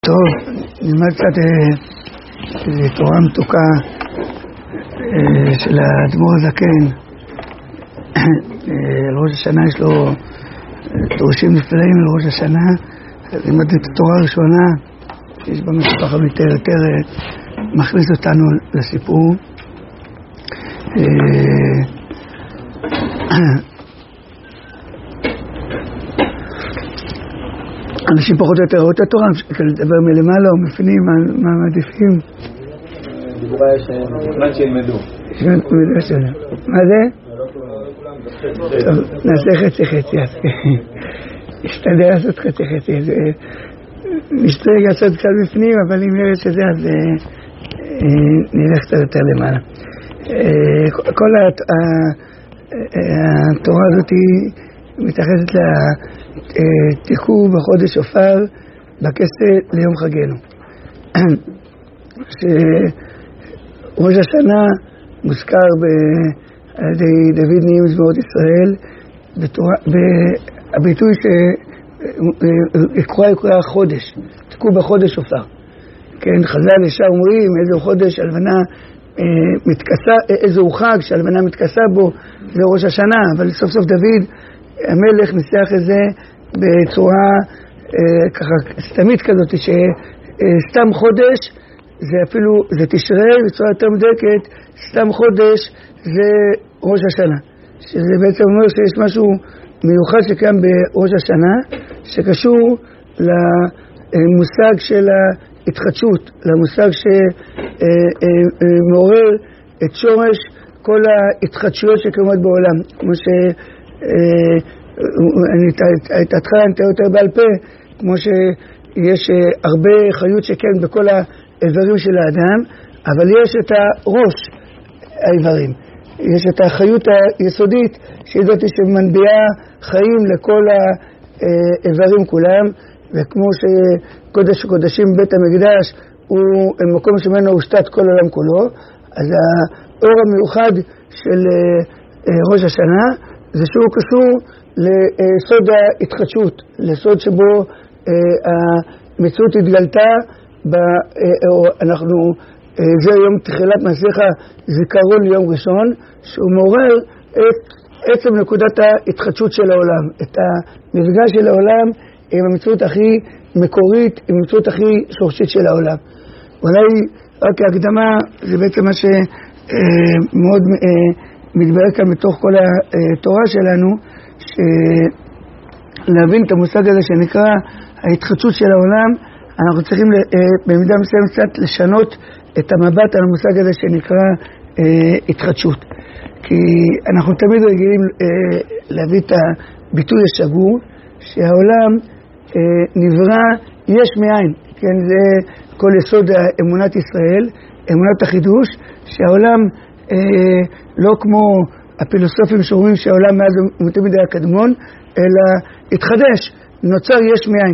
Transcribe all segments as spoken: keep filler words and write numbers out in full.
טוב, נלמד קצת איזו תורה מתוקה של האדמו"ר הזקן. על ראש השנה יש לו דורשים נפלאים על ראש השנה. נלמד את התורה הראשונה שיש בה משפחה יותר יותר מכניס אותנו לסיפור. אנשים פחות או יותר ראו את התורה, לדבר מלמעלה או מפנים, מה מעדיפים? דיבורה יש זמן שילמדו. מה זה? טוב, נעשה חצי חצי. נשתדל לעשות חצי חצי. נשתדל לעשות קצת בפנים, אבל אם יראה שזה, אז נלך קצת יותר למעלה. כל התורה הזאת מתייחסת לתיקו בחודש שופר בכסה ליום חגנו. שראש השנה מוזכר על ידי דוד נעים זמורות ישראל, והביטוי שקרוא יקרא חודש, תיקו בחודש שופר. כן, חז"ל ישר אומרים איזה חודש הלבנה מתכסה, איזהו חג שהלבנה מתכסה בו, זה ראש השנה, אבל סוף סוף דוד המלך ניסח את זה בצורה אה, ככה סתמית כזאת, שסתם חודש זה אפילו, זה תשרי, בצורה יותר מדויקת, סתם חודש זה ראש השנה, שזה בעצם אומר שיש משהו מיוחד שקיים בראש השנה שקשור למושג של ההתחדשות, למושג שמעורר את שורש כל ההתחדשויות שקיימות בעולם, כמו ש אני את התחלה אני אתאר יותר בעל פה, כמו שיש הרבה חיות שכן בכל האיברים של האדם, אבל יש את הראש האיברים, יש את החיות היסודית שהיא זאת שמנביעה חיים לכל האיברים כולם, וכמו שקודש קודשים בית המקדש הוא מקום שמנו הושתת כל העולם כולו, אז האור המיוחד של ראש השנה זה שהוא קשור לסוד ההתחדשות, לסוד שבו המציאות התגלתה, אנחנו, זה יום תחילת מסכת זיכרון ליום ראשון, שהוא מעורר את עצם נקודת ההתחדשות של העולם, את המפגש של העולם עם המציאות הכי מקורית, עם המציאות הכי שורשית של העולם. אולי רק ההקדמה, זה בעצם מה שמאוד מתברר כאן בתוך כל התורה שלנו, שלהבין את המושג הזה שנקרא ההתחדשות של העולם, אנחנו צריכים במידה מסוימת קצת לשנות את המבט על המושג הזה שנקרא התחדשות. כי אנחנו תמיד רגילים להביא את הביטוי השגור, שהעולם נברא יש מאין, כן, זה כל יסוד אמונת ישראל, אמונת החידוש, שהעולם לא כמו הפילוסופים שאומרים שהעולם מאז ומתמיד היה קדמון, אלא התחדש, נוצר יש מאין.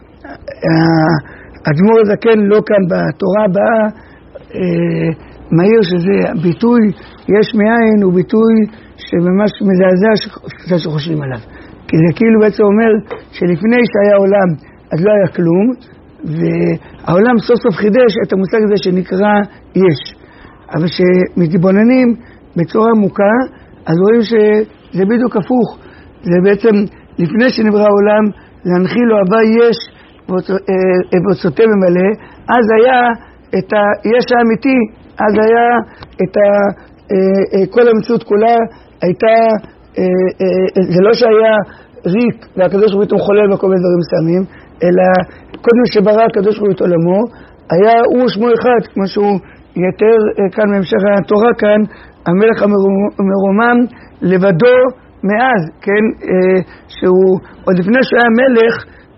האדמו"ר הזקן לא כאן בתורה הבאה מהיר שזה הביטוי יש מאין הוא ביטוי שממש מזעזע שקצת שחושבים עליו. כי זה כאילו בעצם אומר שלפני שהיה עולם אז לא היה כלום, והעולם סוף סוף חידש את המושג הזה שנקרא יש. אבל שמתבוננים בצורה עמוקה, אז רואים שזה בדיוק הפוך. זה בעצם לפני שנברא העולם, להנחיל לו הבא יש ועוצותיו ממלא, אז היה את היש האמיתי, אז היה את ה, כל המציאות כולה, הייתה, זה לא שהיה ריק והקדוש ברוך הוא פתאום חולל בכל מיני דברים מסוימים, אלא קודם שברא הקדוש ברוך הוא את עולמו, היה הוא שמו אחד, כמו שהוא יותר כאן בהמשך התורה כאן, המלך המרומם לבדו מאז, כן, שהוא עוד לפני שהיה מלך,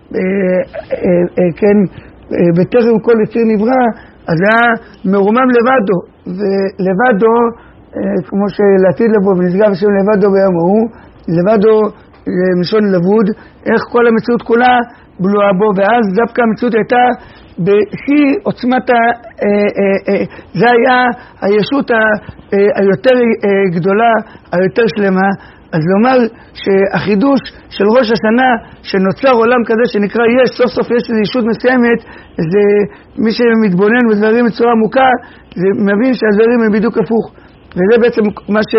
כן, בטרם כל יציר נברא, אז היה מרומם לבדו, ולבדו, כמו שלעתיד לבוא ונשגב השם לבדו ביום ההוא, לבדו משון לבוד, איך כל המציאות כולה בלועה בו, ואז דווקא המציאות הייתה בשיא עוצמת, זה היה הישות היותר גדולה, היותר שלמה, אז לומר שהחידוש של ראש השנה, שנוצר עולם כזה שנקרא יש, סוף סוף יש איזו ישות מסוימת, זה מי שמתבונן בדברים בצורה עמוקה, זה מבין שהדברים הם בדיוק הפוך. וזה בעצם מה ש...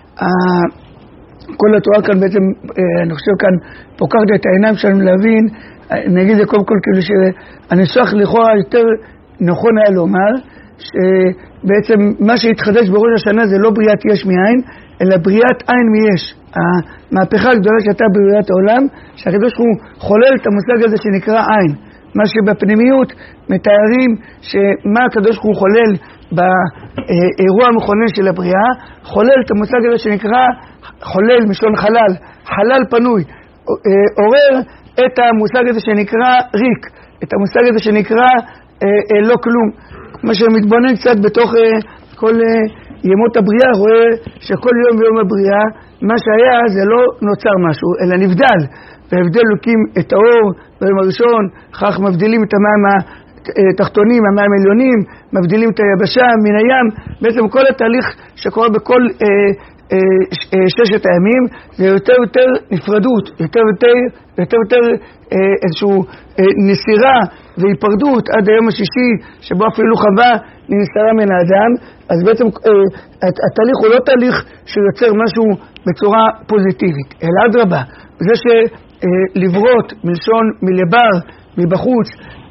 כל התורה כאן בעצם, אני חושב כאן, פוקחת את העיניים שלנו להבין, נגיד זה קודם כל כאילו שהניסוח לכאורה יותר נכון היה לומר, שבעצם מה שהתחדש בראש השנה זה לא בריאת יש מאין, אלא בריאת עין מיש. המהפכה הגדולה שהייתה בבריאת העולם, שהקדוש הוא חולל את המושג הזה שנקרא עין. מה שבפנימיות מתארים שמה הקדוש הוא חולל באירוע המכונן של הבריאה, חולל את המושג הזה שנקרא חולל משון חלל, חלל פנוי, עורר את המושג הזה שנקרא ריק, את המושג הזה שנקרא לא כלום. מה שמתבונן קצת בתוך כל ימות הבריאה, רואה שכל יום ויום הבריאה, מה שהיה זה לא נוצר משהו, אלא נבדל. והבדל לוקים את האור ביום הראשון, כך מבדילים את המים התחתונים, המים העליונים, מבדילים את היבשה מן הים. בעצם כל התהליך שקורה בכל אה, אה, אה, ששת הימים, זה יותר יותר נפרדות, יותר יותר, יותר, יותר אה, איזושהי אה, נסירה והיפרדות עד היום השישי, שבו אפילו חווה ננסרה מן האדם. אז בעצם אה, התהליך הוא לא תהליך שיוצר משהו בצורה פוזיטיבית, אלא אדרבה, זה שלברות מלשון מלבר, מבחוץ,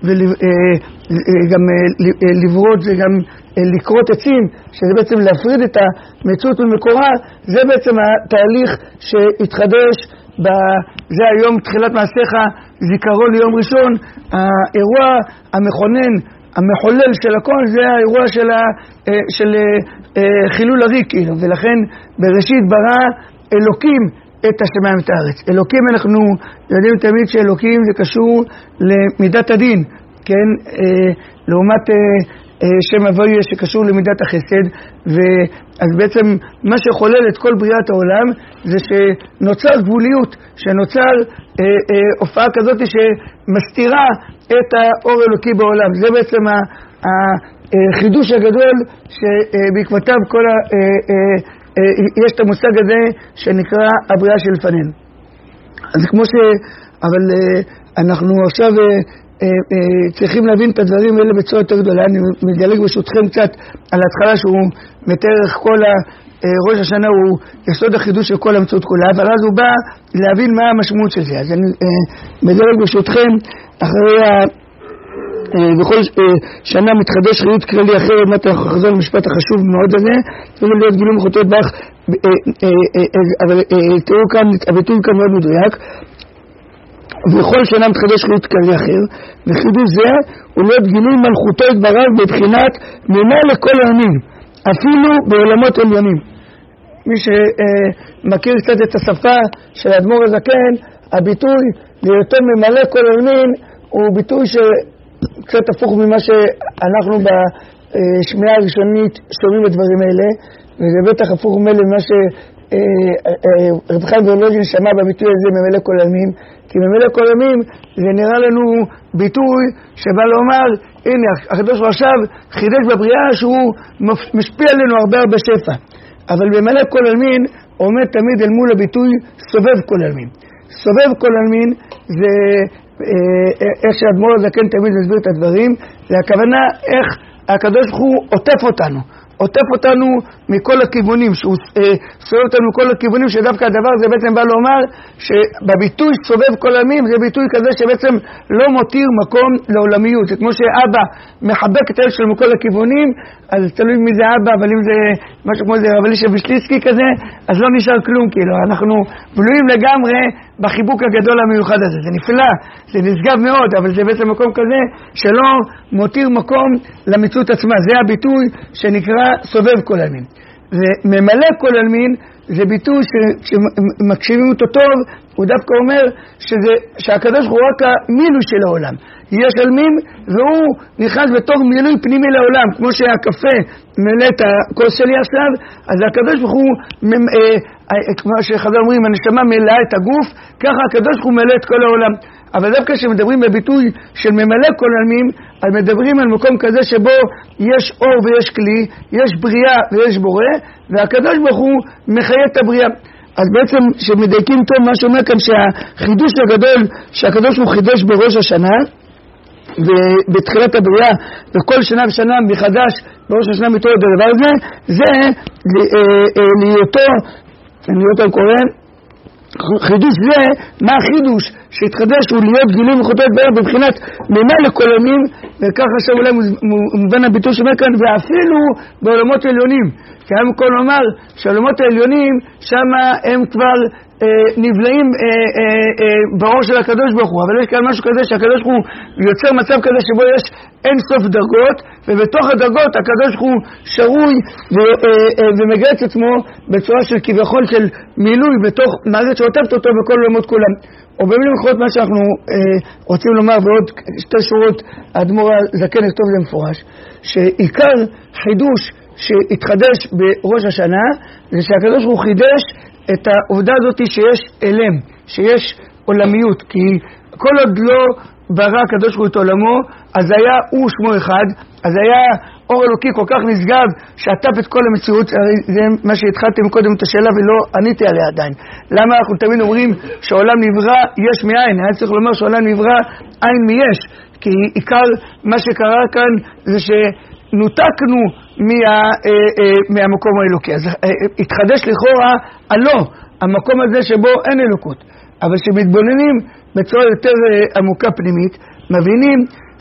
וגם לברות זה גם לקרות עצים, שזה בעצם להפריד את המציאות ממקורה. זה בעצם התהליך שהתחדש, זה היום תחילת מעשיך, זיכרון ליום ראשון, האירוע המכונן, המחולל של הכל, זה האירוע של, ה, של חילול הריק, ולכן בראשית ברא אלוקים את השמיים ואת הארץ. אלוקים, אנחנו יודעים תמיד שאלוקים זה קשור למידת הדין, כן? אה, לעומת אה, אה, שם הוויה שקשור למידת החסד, ואז בעצם מה שחולל את כל בריאת העולם זה שנוצר גבוליות, שנוצר אה, אה, הופעה כזאת שמסתירה את האור אלוקי בעולם. זה בעצם החידוש הגדול שבעקבותיו כל ה... אה, אה, יש את המושג הזה שנקרא הבריאה שלפנינו. אז כמו ש... אבל אנחנו עכשיו צריכים להבין את הדברים האלה בצורה יותר גדולה. אני מדלג ברשותכם קצת על ההתחלה שהוא מתאר איך כל ראש השנה הוא יסוד החידוש של כל המציאות כולה, אבל אז הוא בא להבין מה המשמעות של זה. אז אני מדלג ברשותכם אחרי ה... בכל שנה מתחדש חיות כללי אחר, עוד מעט אנחנו חזור למשפט החשוב מאוד הזה, צריך להיות גילום חוטאות בך, אבל תראו כאן, הביטוי כאן מאוד מדויק, ובכל שנה מתחדש חיות כללי אחר, וחידוש זה הוא להיות גילוי מלכותו יתברך בבחינת ממילא לכל העמים, אפילו בעולמות עליונים. מי שמכיר קצת את השפה של האדמו"ר הזקן, הביטוי להיותו ממלא כל העמים הוא ביטוי ש... קצת הפוך ממה שאנחנו בשמיעה הראשונית שומעים בדברים האלה, וזה בטח הפוך ממה שרב חיים וולוז'ין שמע בביטוי הזה ממילא כל עלמין, כי ממילא כל עלמין זה נראה לנו ביטוי שבא לומר, הנה הקדוש ברוך הוא עכשיו חידש בבריאה שהוא משפיע עלינו הרבה הרבה שפע, אבל ממילא כל עלמין עומד תמיד אל מול הביטוי סובב כל עלמין. סובב כל עלמין זה איך שהאדמו"ר הזקן תמיד מסביר את הדברים, זה הכוונה איך הקדוש ברוך הוא עוטף אותנו, עוטף אותנו מכל הכיוונים, שהוא אה, סובב אותנו מכל הכיוונים, שדווקא הדבר זה בעצם בא לומר שבביטוי סובב כל עמים זה ביטוי כזה שבעצם לא מותיר מקום לעולמיות. זה כמו שאבא מחבק את הילד שלו מכל הכיוונים, אז תלוי מי זה אבא, אבל אם זה משהו כמו זה רב אלישע וישליצקי כזה, אז לא נשאר כלום, כאילו אנחנו בלויים לגמרי בחיבוק הגדול המיוחד הזה. זה נפלא, זה נשגב מאוד, אבל זה בעצם מקום כזה שלא מותיר מקום למציאות עצמה. זה הביטוי שנקרא סובב כל עלמין. וממלא כל עלמין זה ביטוי שמקשיבים אותו טוב, הוא דווקא אומר שזה, שהקדוש הוא רק המילוי של העולם. יש עלמין והוא נכנס בתור מילוי פנימי לעולם, כמו שהקפה מלא את הכוס שלי עכשיו, אז הקדוש הוא, כמו שחבר אומרים, הנשמה מלאה את הגוף, ככה הקדוש הוא מלא את כל העולם. אבל דווקא כשמדברים בביטוי של ממלא כל עלמין, אז מדברים על מקום כזה שבו יש אור ויש כלי, יש בריאה ויש בורא, והקדוש ברוך הוא מחיה את הבריאה. אז בעצם שמדייקים טוב מה שאומר כאן שהחידוש הגדול שהקדוש הוא חידש בראש השנה ובתחילת הבריאה וכל שנה ושנה מחדש בראש השנה מתעורר את הדבר הזה, זה להיותו, אני יותר קורא, חידוש זה, מה החידוש שהתחדש הוא להיות גילוי מחוטאת בערב בבחינת מימה לקולמים, וככה שאולי מובן הביטוי שאומר כאן, ואפילו בעולמות העליונים, כי היום כל אומר שהעולמות העליונים שם הם כבר אה, נבלעים אה, אה, אה, באור של הקדוש ברוך הוא, אבל יש כאן משהו כזה שהקדוש ברוך הוא יוצר מצב כזה שבו יש אין סוף דרגות, ובתוך הדרגות הקדוש ברוך הוא שרוי ו, אה, אה, ומגרץ עצמו בצורה של כביכול של מילוי בתוך מערכת שעוטפת אותו בכל עולמות כולם. או במילים אחרות מה שאנחנו אה, רוצים לומר בעוד שתי שורות האדמו"ר הזקן לכתוב זה מפורש, שעיקר חידוש שהתחדש בראש השנה זה שהקדוש ברוך הוא חידש את העובדה הזאת שיש אלם, שיש עולמיות, כי כל עוד לא ברא הקדוש ברוך הוא את עולמו, אז היה הוא שמו אחד, אז היה אור אלוקי כל כך נשגב שעטף את כל המציאות. זה מה שהתחלתם קודם את השאלה ולא עניתי עליה עדיין. למה אנחנו תמיד אומרים שהעולם נברא יש מאין? היה צריך לומר שהעולם נברא אין מיש, כי עיקר מה שקרה כאן זה שנותקנו מה, אה, אה, מהמקום האלוקי. אז אה, התחדש לכאורה הלא, המקום הזה שבו אין אלוקות. אבל שמתבוננים בצורה יותר אה, עמוקה פנימית, מבינים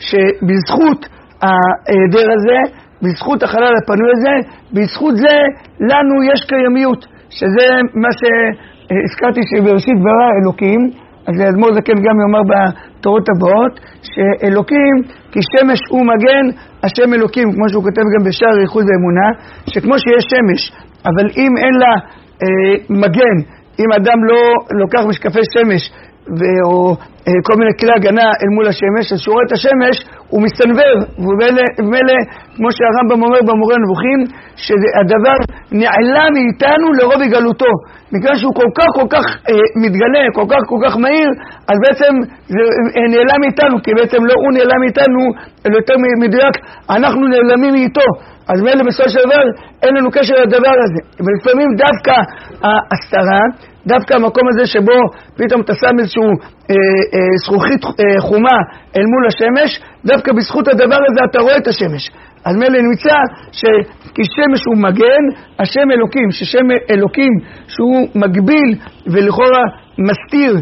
שבזכות ההיעדר הזה, בזכות החלל הפנוי הזה, בזכות זה לנו יש קיימיות, שזה מה שהזכרתי שבראשית ברא אלוקים. אז האדמו"ר זקן גם יאמר בתורות הבאות שאלוקים כי שמש הוא מגן השם אלוקים, כמו שהוא כותב גם בשער ייחוד האמונה, שכמו שיש שמש אבל אם אין לה אה, מגן, אם אדם לא לוקח משקפי שמש או אה, כל מיני כלי הגנה אל מול השמש, אז שהוא רואה את השמש הוא מסתנבר, ומילא כמו שהרמב"ם אומר במורה נבוכים שהדבר נעלם מאיתנו לרוב הגלותו, מכיוון שהוא כל כך כל כך אה, מתגלה, כל כך כל כך מהיר, אז בעצם זה אה, נעלם מאיתנו, כי בעצם לא הוא נעלם מאיתנו, אלא יותר מדויק אנחנו נעלמים מאיתו. אז מילא בסופו של דבר אין לנו קשר לדבר הזה, ולפעמים דווקא ההסתרה, דווקא המקום הזה שבו פתאום אתה שם איזשהו אה, אה, זכוכית אה, חומה אל מול השמש, דווקא בזכות הדבר הזה אתה רואה את השמש. אז מילא נמצא שכי שמש הוא מגן, השם אלוקים, ששם אלוקים שהוא מגביל ולכאורה מסתיר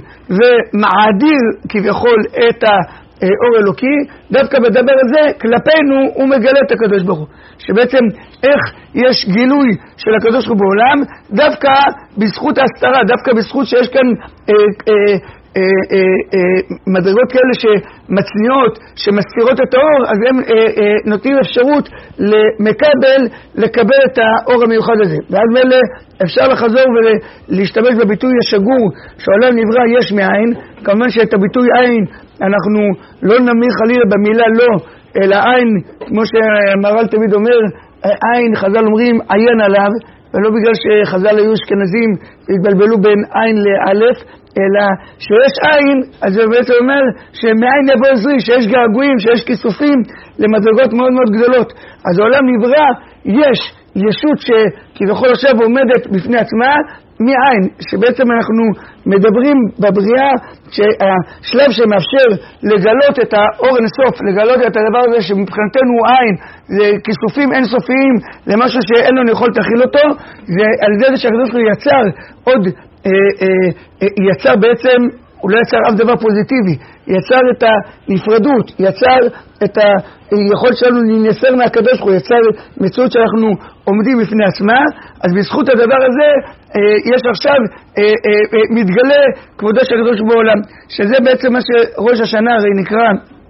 ומעדיר כביכול את האור אלוקי, דווקא בדבר הזה כלפינו הוא מגלה את הקדוש ברוך הוא. שבעצם איך יש גילוי של הקדוש ברוך הוא בעולם, דווקא בזכות ההסתרה, דווקא בזכות שיש כאן אה, אה, אה, אה, אה, מדרגות כאלה שמצניעות, שמסתירות את האור, אז הם אה, אה, נותנים אפשרות למקבל לקבל את האור המיוחד הזה. ואז מילא אפשר לחזור ולהשתמש בביטוי השגור שהעולם נברא יש מאין. כמובן שאת הביטוי עין אנחנו לא נמיר חלילה במילה לא, אלא עין, כמו שהמהר"ל תמיד אומר, עין, חז"ל אומרים עיין עליו, ולא בגלל שחז"ל היו אשכנזים והתבלבלו בין עין לאלף, אלא שיש עין, אז זה בעצם אומר שמעין יבוא עזרי, שיש געגועים, שיש כיסופים למדרגות מאוד מאוד גדולות. אז העולם נברא, יש ישות שכביכול עכשיו עומדת בפני עצמה, מעין, שבעצם אנחנו מדברים בבריאה שהשלב שמאפשר לגלות את האור אינסוף, לגלות את הדבר הזה שמבחינתנו הוא עין, זה כיסופים אינסופיים, זה משהו שאין לנו יכולת להכיל אותו, זה על זה שהקדוש ברוך הוא יצר עוד, אה, אה, אה, יצר בעצם, הוא לא יצר אף דבר פוזיטיבי, יצר את הנפרדות, יצר את היכולת שלנו להינסר מהקדוש ברוך הוא, יצר מציאות שאנחנו עומדים בפני עצמה. אז בזכות הדבר הזה יש עכשיו מתגלה כבודו של הקדוש ברוך הוא בעולם, שזה בעצם מה שראש השנה הרי נקרא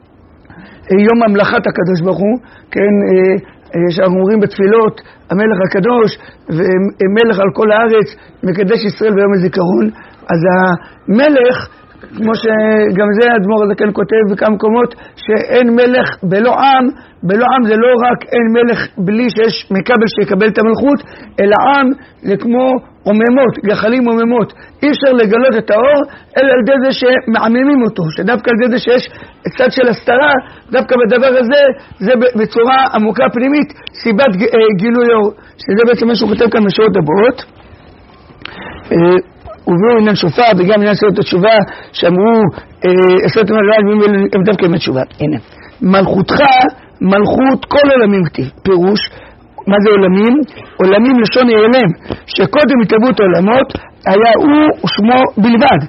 יום המלכת הקדוש ברוך הוא, כן, שאנחנו אומרים בתפילות המלך הקדוש ומלך על כל הארץ, מקדש ישראל ביום הזיכרון. אז המלך, כמו שגם זה האדמו"ר הזקן כותב בכמה מקומות, שאין מלך בלא עם, בלא עם זה לא רק אין מלך בלי שיש מקבל שיקבל את המלכות, אלא עם זה כמו עוממות, גחלים עוממות. אי אפשר לגלות את האור, אלא על ידי זה שמעממים אותו, שדווקא על ידי זה שיש צד של הסתרה, דווקא בדבר הזה, זה בצורה עמוקה פנימית, סיבת גילוי אור, שזה בעצם מה שהוא כותב כאן בשורות הבאות. הביאו עניין שופר וגם עניין סעודות התשובה, שאמרו, עשרת מלרז, הם דווקא עם התשובה. הנה, מלכותך, מלכות כל עולמים כתיב, פירוש, מה זה עולמים? עולמים לשון ילם, שקודם התהוות העולמות, היה הוא ושמו בלבד.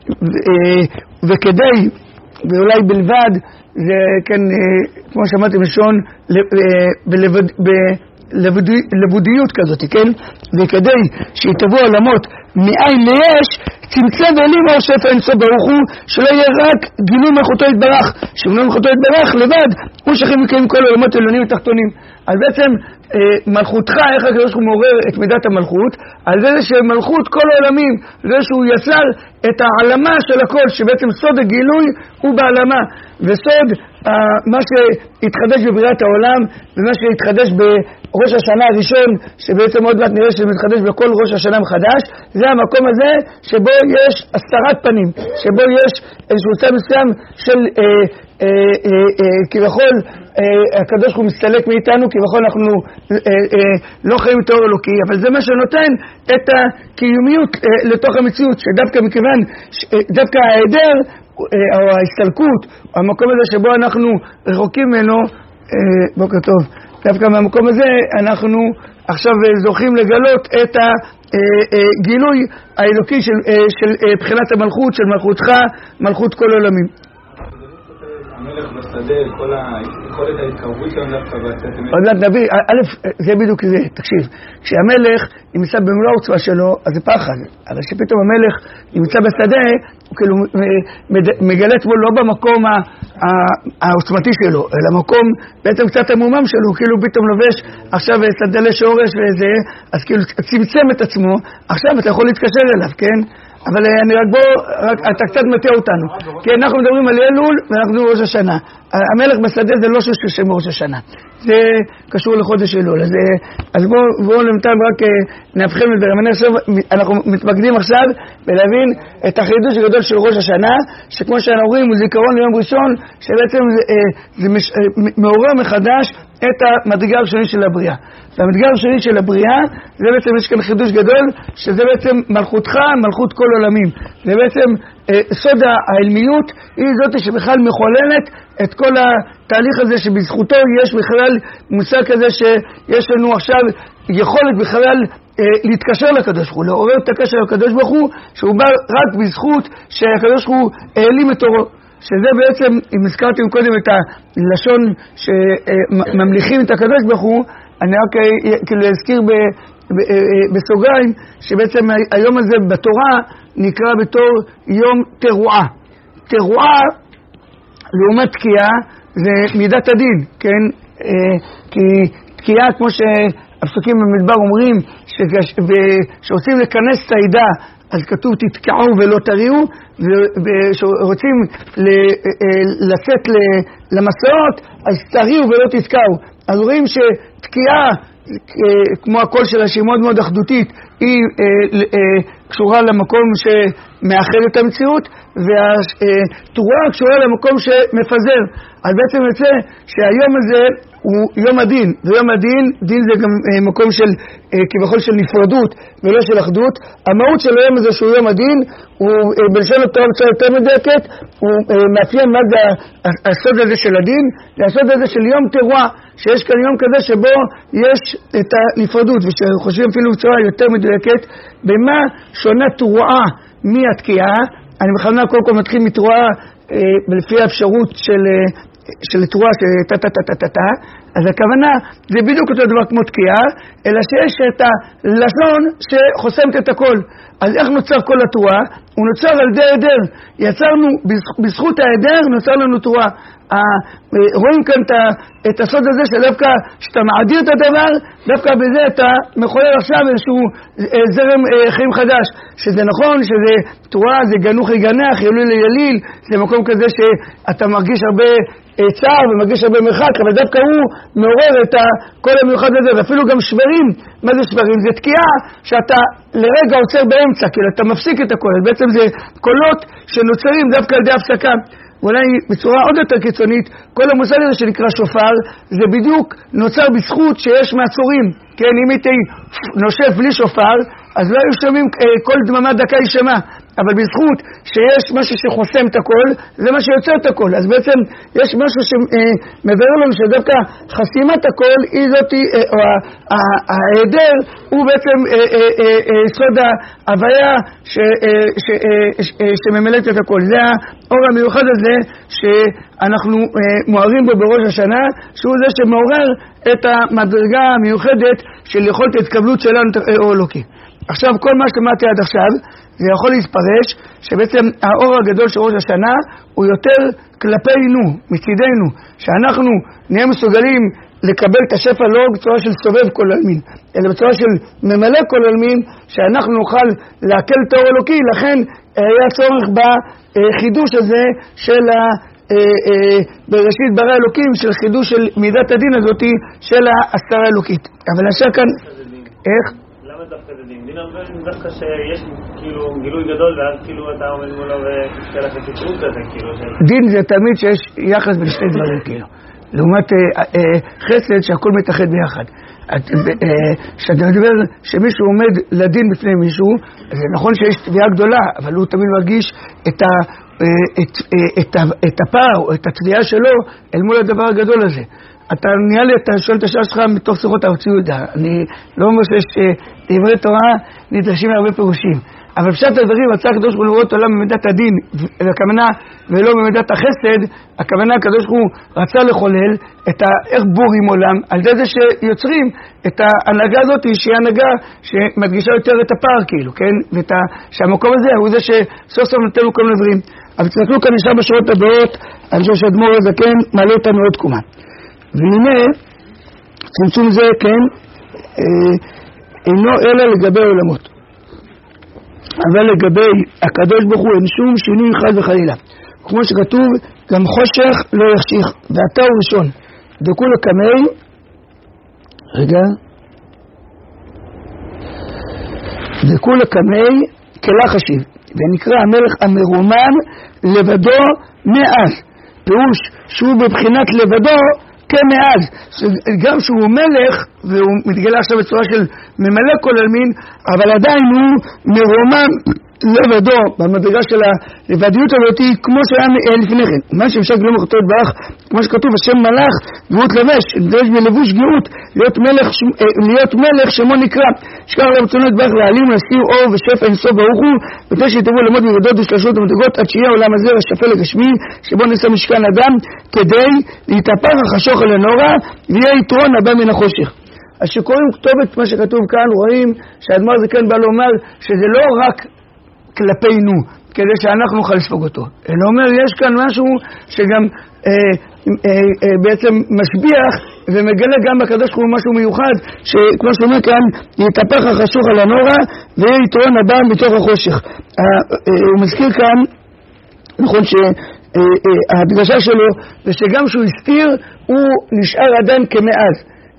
וכדי, ואולי בלבד, זה כן, כמו שאמרתי, לשון לבודיות כזאת, כן? וכדי שיתהוו עולמות מאין ליש, צמצם ואלים אור שפע אינסוף ברוך הוא, שלא יהיה רק גילוי מלכותו יתברך, שבנו מלכותו יתברך לבד, הוא שכם מקיים כל עולמות עליונים ותחתונים. אז בעצם מלכותך, איך הקדוש הוא מעורר את מידת המלכות, על זה שמלכות כל העולמים, זה שהוא יצר את העלמה של הכל, שבעצם סוד הגילוי הוא בעלמה, וסוד מה שהתחדש בבריאת העולם, ומה שהתחדש בראש השנה הראשון, שבעצם עוד מעט נראה שמתחדש בכל ראש השנה מחדש, זה המקום הזה שבו יש הסתרת פנים, שבו יש איזשהו צד מסוים של אה, אה, אה, אה, כביכול אה, הקדוש הוא מסתלק מאיתנו, כביכול אנחנו אה, אה, לא חיים את האור אלוקי, אבל זה מה שנותן את הקיומיות אה, לתוך המציאות, שדווקא מכיוון, דווקא ההיעדר או ההסתלקות, המקום הזה שבו אנחנו רחוקים ממנו, בוקר טוב, דווקא מהמקום הזה אנחנו עכשיו זוכים לגלות את הגילוי האלוקי של, של בחינת המלכות, של מלכותך, מלכות כל עולמים. המלך בשדה, כל היכולת ההתקרבות שלנו דווקא בצאת אמת. עוד מעט נביא, א', זה בדיוק זה, תקשיב, כשהמלך נמצא במלוא העוצמה שלו, אז זה פחד, אבל שפתאום המלך נמצא בשדה, הוא כאילו מגלה עצמו לא במקום העוצמתי שלו, אלא מקום בעצם קצת המומם שלו, כאילו פתאום לובש עכשיו סנדלי שורש וזה, אז כאילו צמצם את עצמו, עכשיו אתה יכול להתקשר אליו, כן? אבל אני רק בוא, רק, אתה קצת מטעה אותנו, כי אנחנו מדברים על אלול ואנחנו ראש השנה. המלך בשדה זה לא שהוא שם ראש השנה, זה קשור לחודש אלול. אז, אז בואו בוא למתיים רק נהפכים את זה. אנחנו מתמקדים עכשיו בלהבין את החידוש הגדול של ראש השנה, שכמו שאנחנו רואים הוא זיכרון ליום ראשון, שבעצם זה, זה מש, מעורר מחדש את המדרגה הראשונית של הבריאה. והמדרגה הראשונית של הבריאה, זה בעצם יש כאן חידוש גדול, שזה בעצם מלכותך, מלכות כל עולמים. זה בעצם אה, סוד העלמיות, היא זאת שבכלל מחוללת את כל התהליך הזה, שבזכותו יש בכלל מושג כזה שיש לנו עכשיו יכולת בכלל אה, להתקשר לקדוש ברוך הוא, לעורר את הקשר לקדוש ברוך הוא, שהוא בא רק בזכות שהקדוש ברוך הוא העלים את אורו. שזה בעצם, אם הזכרתם קודם את הלשון שממליכים את הקדוש ברוך הוא, אני רק כאילו אזכיר בסוגריים, שבעצם היום הזה בתורה נקרא בתור יום תרועה. תרועה, לעומת תקיעה, זה מידת הדין, כן? כי תקיעה, כמו שהפסוקים במדבר אומרים, שרוצים לכנס את העדה, אז כתוב תתקעו ולא תריעו, ושרוצים לצאת למסעות, אז תריעו ולא תתקעו. אז רואים שתקיעה, כמו הקול שלה שהיא מאוד מאוד אחדותית, היא קשורה למקום שמאחד את המציאות, והתרועה קשורה למקום שמפזר. אז בעצם יוצא שהיום הזה הוא יום הדין, ויום הדין, דין זה גם מקום של, כביכול של נפרדות ולא של אחדות. המהות של היום הזה שהוא יום הדין, הוא בלשון התורה בצורה יותר מדויקת, הוא מאפיין מה זה הסוד הזה של הדין, זה הסוד הזה של יום תרועה, שיש כאן יום כזה שבו יש את הנפרדות, ושחושבים אפילו בצורה יותר מדויקת, במה שונה תרועה מהתקיעה. אני בכוונה קודם כל מתחיל מתרועה לפי האפשרות של של תרועה שטה-טה-טה-טה-טה, אז הכוונה זה בדיוק אותו דבר כמו תקיעה, אלא שיש את הלשון שחוסמת את הכל. אז איך נוצר כל התרועה? הוא נוצר על די היעדר. יצרנו, בזכות ההיעדר נוצר לנו תרועה. רואים כאן את הסוד הזה שדווקא שאתה מעדיר את הדבר, דווקא בזה אתה מחולל עכשיו איזשהו זרם חיים חדש, שזה נכון, שזה תרועה, זה גנוך יגנח, יליל ליליל, זה מקום כזה שאתה מרגיש הרבה צער ומרגיש הרבה מרחק, אבל דווקא הוא מעורר את כל המיוחד הזה. ואפילו גם שברים, מה זה שברים? זה תקיעה שאתה לרגע עוצר באמצע, כאילו אתה מפסיק את הכל, בעצם זה קולות שנוצרים דווקא על ידי הפסקה. ואולי בצורה עוד יותר קיצונית, כל המושג הזה שנקרא שופר, זה בדיוק נוצר בזכות שיש מעצורים. כן, אם הייתי נושף בלי שופר, אז לא היו שומעים כל דממה דקה יישמע, אבל בזכות שיש משהו שחוסם את הכל, זה מה שיוצר את הכל. אז בעצם יש משהו שמבאר לנו שדווקא חסימת הכל היא זאת, או ההיעדר הוא בעצם סוד ההוויה שממלאת את הכל. זה האור המיוחד הזה שאנחנו מוארים בו בראש השנה, שהוא זה שמעורר את המדרגה המיוחדת של יכולת התקבלות שלנו אור אלוקי. עכשיו כל מה שמעתי עד עכשיו זה יכול להתפרש שבעצם האור הגדול של ראש השנה הוא יותר כלפינו, מצידנו, שאנחנו נהיה מסוגלים לקבל את השפע לא בצורה של סובב כל עלמין, אלא בצורה של ממלא כל עלמין, שאנחנו נוכל להקל את האור אלוקי. לכן היה צורך בחידוש הזה של ה... בראשית ברא אלוקים, של חידוש של מידת הדין הזאת של ההסתרה האלוקית. אבל נשאר כאן... איך? למה דווקא זה דין? דין הרבה דווקא שיש כאילו גילוי גדול ואז כאילו אתה עומד מולו וקשה לך תקרות כזה כאילו דין זה תמיד שיש יחס בין שתי דברים כאילו, לעומת חסד שהכל מתאחד ביחד. כשאתה מדבר שמישהו עומד לדין בפני מישהו, זה נכון שיש תביעה גדולה, אבל הוא תמיד מרגיש את ה... את, את, את הפער או את התביעה שלו אל מול הדבר הגדול הזה. אתה נראה לי, אתה שואל את השאלה שלך מתוך שיחות ארצי יהודה. אני לא אומר שדברי תורה נדרשים להרבה פירושים. אבל פשט הדברים, רצה הקדוש ברוך הוא לראות עולם במידת הדין, הכוונה, ולא במידת החסד, הכוונה הקדוש ברוך הוא רצה לחולל את איך בורים עולם, על זה זה שיוצרים את ההנהגה הזאת, שהיא הנהגה שמדגישה יותר את הפער כאילו, כן? ואת ה... שהמקום הזה הוא זה שסוף סוף נתן לו כל מיני דברים. אבל תסתכלו כאן נשאר בשורות הבאות, אני חושב שהאדמו"ר הזקן מעלה אותנו עוד קומה. והנה, צמצום זה, כן, אינו אלא לגבי העולמות. אבל לגבי הקדוש ברוך הוא אין שום שינוי חד וחלילה. כמו שכתוב, גם חושך לא יחשיך, ואתה הוא ראשון. דקו לקמי, רגע, דקו לקמי כלה חשיב, ונקרא המלך המרומן לבדו מאז. פירוש שהוא בבחינת לבדו כמאז, גם שהוא מלך והוא מתגלה עכשיו בצורה של ממלא כל עלמין, אבל עדיין הוא מרומן לבדו במדרגה של הלבדיות הזאת כמו שהיה לפני כן. מה שאפשר גלום מחתו יתברך, כמו שכתוב השם מלאך גאות לבש, דרש בלבוש גאות, להיות מלך, להיות מלך שמו נקרא שכר לרצונו יתברך להעלים ולהסתיר אור ושפע אינסוף ברוך הוא, בתנאי שיתבואו ללמוד מידות ושלשות המדרגות עד שיהיה העולם הזה השפל הגשמי שבו נעשה משכן אדם, כדי להתהפך החשוך על הנורא ויהיה יתרון הבא מן החושך. אז שקוראים כתובת מה שכתוב כאן, רואים שהאדמו"ר הזקן בא לומר שזה לא רק כלפינו, כדי שאנחנו נוכל לספוג אותו. אלא אומר, יש כאן משהו שגם אה, אה, אה, בעצם משביח ומגלה גם בקדוש ברוך הוא משהו מיוחד, שכמו שאומר כאן, יתהפך החשוך על הנורא ויהיה יתרון הבא מתוך החושך. אה, אה, הוא מזכיר כאן, נכון שההדגשה אה, אה, שלו, זה שגם שהוא הסתיר, הוא נשאר עדיין כמאז.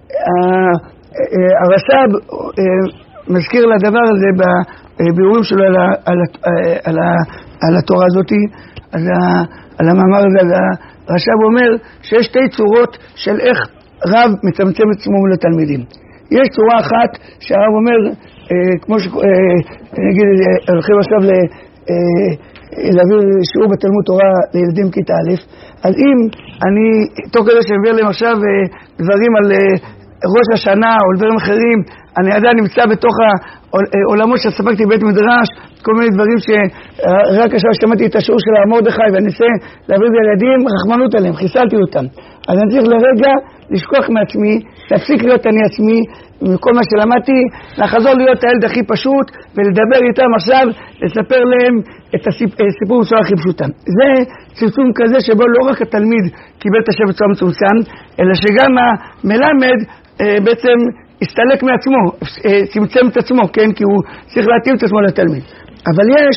הרש"ב מזכיר לדבר הזה בביאורים שלו על, על, על, על התורה הזאת, אז על המאמר הזה, אז הרש"ב אומר שיש שתי צורות של איך רב מצמצם את עצמו לתלמידים. יש צורה אחת שהרב אומר, כמו שנגיד הולכים עכשיו ל... להעביר שיעור בתלמוד תורה לילדים כיתה א', אז אם אני, תוך כדי שהעביר להם עכשיו דברים על ראש השנה או דברים אחרים, אני עדיין נמצא בתוך העולמות שספקתי בית מדרש, כל מיני דברים שרק עכשיו שמעתי את השיעור של מרדכי ואני אנסה להעביר את הילדים, רחמנות עליהם, חיסלתי אותם. אז אני צריך לרגע לשכוח מעצמי, להפסיק להיות אני עצמי, מכל מה שלמדתי, לחזור להיות הילד הכי פשוט ולדבר איתם עכשיו, לספר להם את הסיפור בצורה הכי פשוטה. זה צמצום כזה שבו לא רק התלמיד קיבל את השם בצורה מצומצם, אלא שגם המלמד בעצם הסתלק מעצמו, צמצם את עצמו, כן? כי הוא צריך להתאים את עצמו לתלמיד. אבל יש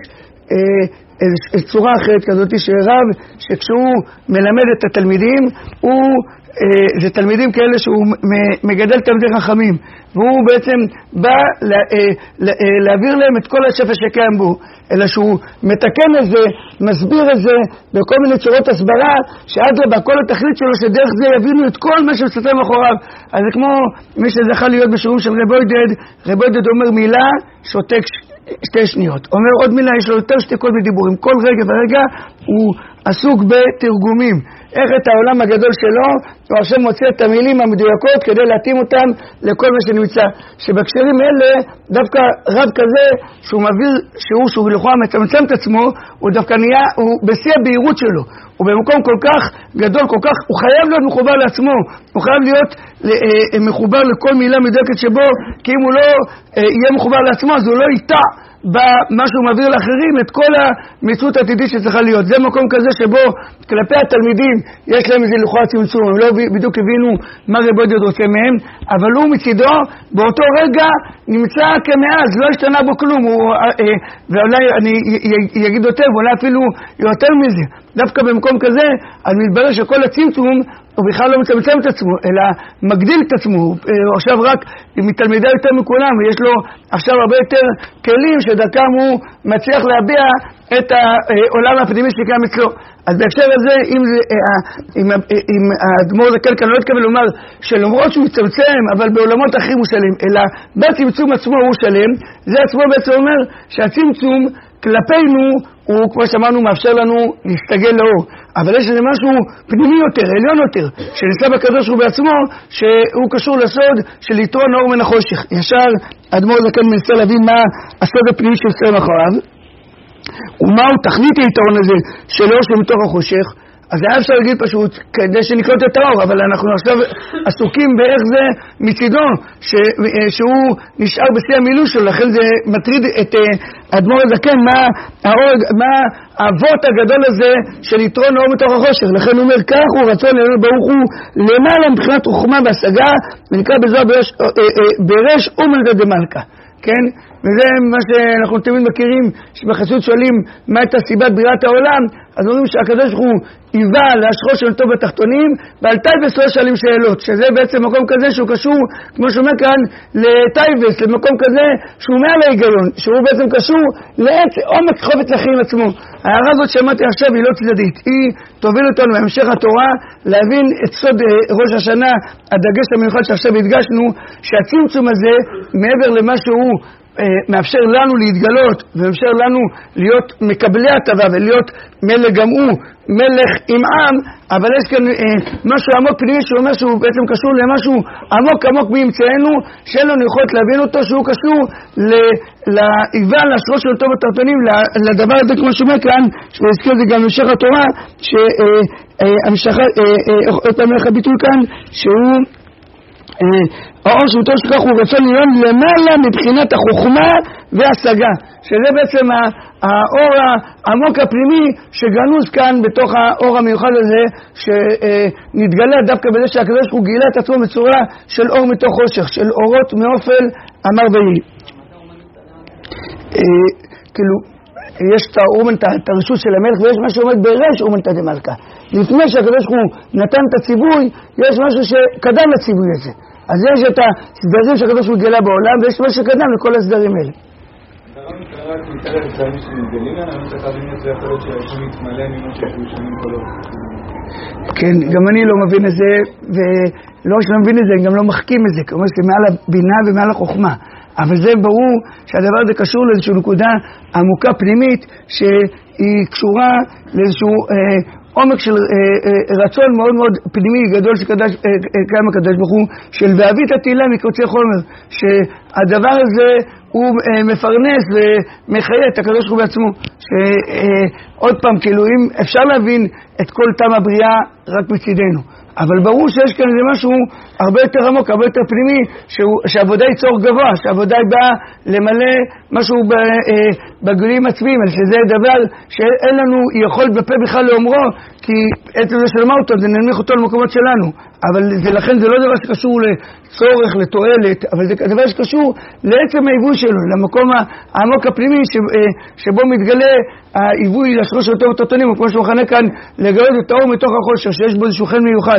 צורה אחרת כזאת שרב, שכשהוא מלמד את התלמידים, הוא זה תלמידים כאלה שהוא מגדל תלמידי חכמים, והוא בעצם בא להעביר להם את כל השפע שקיים בו, אלא שהוא מתקן את זה, מסביר את זה בכל מיני צורות הסברה, שעד רבה כל התכלית שלו שדרך זה יבינו את כל מה שמסתתר מאחוריו. אז זה כמו מי שזכה להיות בשיעורים של רב עודד, רב עודד אומר מילה, שותק שתי שניות, אומר עוד מילה, יש לו יותר שתיקות מדיבורים, כל רגע ורגע הוא עסוק בתרגומים, איך את העולם הגדול שלו, הוא עכשיו מוצא את המילים המדויקות כדי להתאים אותם לכל מה שנמצא. שבקשרים אלה, דווקא רב כזה, שהוא מביא שיעור שהוא לכאורה מצמצם את עצמו, הוא דווקא נהיה, הוא בשיא הבהירות שלו, הוא במקום כל כך גדול, כל כך, הוא חייב להיות מחובר לעצמו, הוא חייב להיות אה, מחובר לכל מילה מדויקת שבו, כי אם הוא לא אה, יהיה מחובר לעצמו, אז הוא לא ייטע במה שהוא מעביר לאחרים את כל המציאות העתידית שצריכה להיות. זה מקום כזה שבו כלפי התלמידים יש להם איזה לכאורה צמצום, הם לא בדיוק הבינו מה רב עודד רוצה מהם, אבל הוא מצידו באותו רגע נמצא כמאז, לא השתנה בו כלום, הוא, אה, ואולי אני אגיד יותר, ואולי אפילו יותר מזה, דווקא במקום כזה, אז מתברר שכל הצמצום הוא בכלל לא מצמצם את עצמו, אלא מגדיל את עצמו, הוא עכשיו רק מתלמידה יותר מכולם, ויש לו עכשיו הרבה יותר כלים שדרכם הוא מצליח להביע את העולם הפנימי שקיים אצלו. אז בהקשר הזה, אם, זה, אם, אם האדמו"ר זקן כאן לא התכוון לומר שלמרות שהוא מצמצם, אבל בעולמות אחרים הוא שלם, אלא בצמצום עצמו הוא שלם, זה עצמו בעצם אומר שהצמצום כלפינו הוא, כמו שאמרנו, מאפשר לנו להסתגל לאור. אבל יש לזה משהו פנימי יותר, עליון יותר, שנמצא בקדוש הוא בעצמו, שהוא קשור לסוד של יתרון האור מן החושך. ישר האדמו"ר זקן מנסה להבין מה הסוד הפנימי של סרם אחריו, ומהו תכלית היתרון הזה של אור שמתוך החושך. אז היה אפשר להגיד פשוט כדי שנקלוט את האור, אבל אנחנו עכשיו עסוקים באיך זה מצידו, ש, שהוא נשאר בשיא המילוי שלו, לכן זה מטריד את האדמו"ר הזקן, מה האור, מה האבות הגדול הזה של יתרון האור מתוך החושך. לכן הוא אומר, כך הוא רצון לעליון ברוך הוא למעלה מבחינת חוכמה והשגה, ונקרא בזוהר ברש, ברש אומלתא דמלכא. כן? וזה מה שאנחנו תמיד מכירים, שבחסידות שואלים מה הייתה סיבת בריאת העולם, אז אומרים שהקדוש הוא היווה להשכו של טוב בתחתונים, ועל טייבס לא שואלים שאלות, שזה בעצם מקום כזה שהוא קשור, כמו שאומר כאן, לטייבס, למקום כזה שהוא מעל ההיגיון, שהוא בעצם קשור לעץ עומק חופץ לחיים עצמו. ההערה הזאת שמעתי עכשיו היא לא צדדית, היא תוביל אותנו בהמשך התורה להבין את סוד ראש השנה, הדגש המיוחד שעכשיו הדגשנו, שהצמצום הזה מעבר למה שהוא מאפשר לנו להתגלות ומאפשר לנו להיות מקבלי הטבה ולהיות מלך גם הוא, מלך עם עם, אבל יש כאן אה, משהו עמוק פנימי שאומר שהוא בעצם קשור למשהו עמוק עמוק באמצענו, שאין לנו יכולת להבין אותו, שהוא קשור להיווה, להשרות של טוב התחתונים, לדבר הזה כמו שאומר כאן, שהזכיר את זה גם במשך התורה, שהמשכה, עוד פעם איך הביטוי כאן, שהוא האור שמתוך שכך הוא רצון להיות למעלה מבחינת החוכמה והשגה, שזה בעצם האור העמוק הפנימי שגנוז כאן בתוך האור המיוחד הזה, שנתגלה דווקא בזה שהקדוש הוא גילה את עצמו בצורה של אור מתוך חושך, של אורות מאופל אמר ויהי. כאילו יש את האומנתא, את הרשות של המלך, ויש מה שעומד ברש אומנתא דמלכא. לפני שהקדוש הוא נתן את הציווי, יש משהו שקדם לציווי הזה. אז יש את הסדרים שהקדוש הוא גלה בעולם, ויש מה שקדם לכל הסדרים האלה. הרב מתאר רק מתאר את הצערים שמתגלים לנו, אני צריך להבין את זה יכול להיות שהשם מתמלא ממה שהוא שנים כל עוד. כן, גם אני לא מבין את זה, ולא שלא מבין את זה, אני גם לא מחכים את זה, כלומר שזה מעל הבינה ומעל החוכמה. אבל זה ברור שהדבר הזה קשור לאיזושהי נקודה עמוקה פנימית, שהיא קשורה לאיזשהו אה, עומק של אה, אה, רצון מאוד מאוד פנימי גדול שקדש, אה, אה, קיים הקדוש ברוך הוא, של ואהבית התהילה מקוצי חומר, שהדבר הזה הוא אה, מפרנס ומחיה את הקדוש ברוך הוא בעצמו. שעוד אה, פעם, כאילו אם אפשר להבין את כל טעם הבריאה רק מצידנו, אבל ברור שיש כאן איזה משהו הרבה יותר עמוק, הרבה יותר פנימי, שהעבודה היא צורך גבוה, שהעבודה היא באה למלא משהו בגלים עצמיים, שזה דבר שאין לנו יכולת בפה בכלל לאומרו, כי עצם זה שלמה אותו, זה ננמיך אותו למקומות שלנו. אבל זה, לכן זה לא דבר שקשור לצורך, לתועלת, אבל זה דבר שקשור לעצם העיווי שלו, למקום העמוק הפנימי שבו מתגלה העיווי לשלוש אותו ותותנים, כמו שמכנה כאן לגלות את האור מתוך החושך, שיש בו איזשהו חן מיוחד.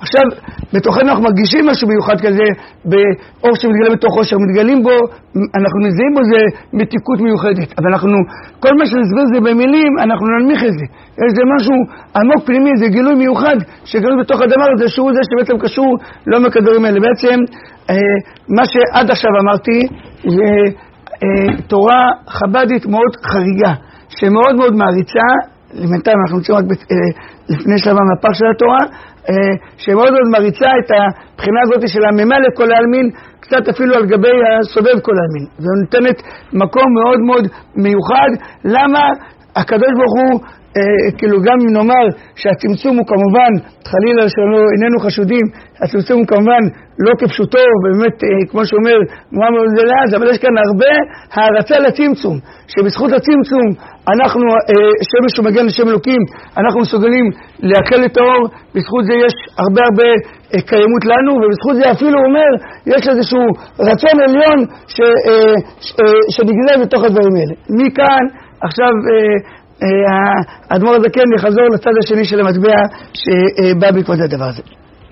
עכשיו, בתוכנו אנחנו מרגישים משהו מיוחד כזה, באור שמתגלה בתוך חושך, מתגלים בו, אנחנו מזהים בו זה מתיקות מיוחדת, אבל אנחנו, כל מה שנסביר זה במילים, אנחנו ננמיך את זה. יש זה משהו עמוק פנימי, זה גילוי מיוחד, שגלוי בתוך הדבר הזה, שהוא זה שבעצם קשור לא מכדורים האלה. בעצם, אה, מה שעד עכשיו אמרתי, זה אה, תורה חבדית מאוד חריגה, שמאוד מאוד מעריצה, למנתיים אנחנו נמצאים רק לפני שלב המהפך של התורה, שמאוד מאוד מריצה את הבחינה הזאת של הממה לכל העלמין, קצת אפילו על גבי הסובב כל העלמין. ונותנת מקום מאוד מאוד מיוחד. למה הקדוש ברוך הוא, אה, כאילו גם אם נאמר שהצמצום הוא כמובן, חלילה שלנו איננו חשודים, הצמצום הוא כמובן לא כפשוטו, באמת אה, כמו שאומר מועמד זה לעז, אבל יש כאן הרבה הערצה לצמצום, שבזכות הצמצום אנחנו, אה, שמש ומגן לשם אלוקים, אנחנו מסוגלים להקל את האור, בזכות זה יש הרבה הרבה אה, קיימות לנו, ובזכות זה אפילו אומר, יש איזשהו רצון עליון ש, אה, ש, אה, שנגלה בתוך הדברים האלה. מכאן עכשיו אה, האדמו"ר הזקן יחזור לצד השני של המטבע שבא בעקבות הדבר הזה.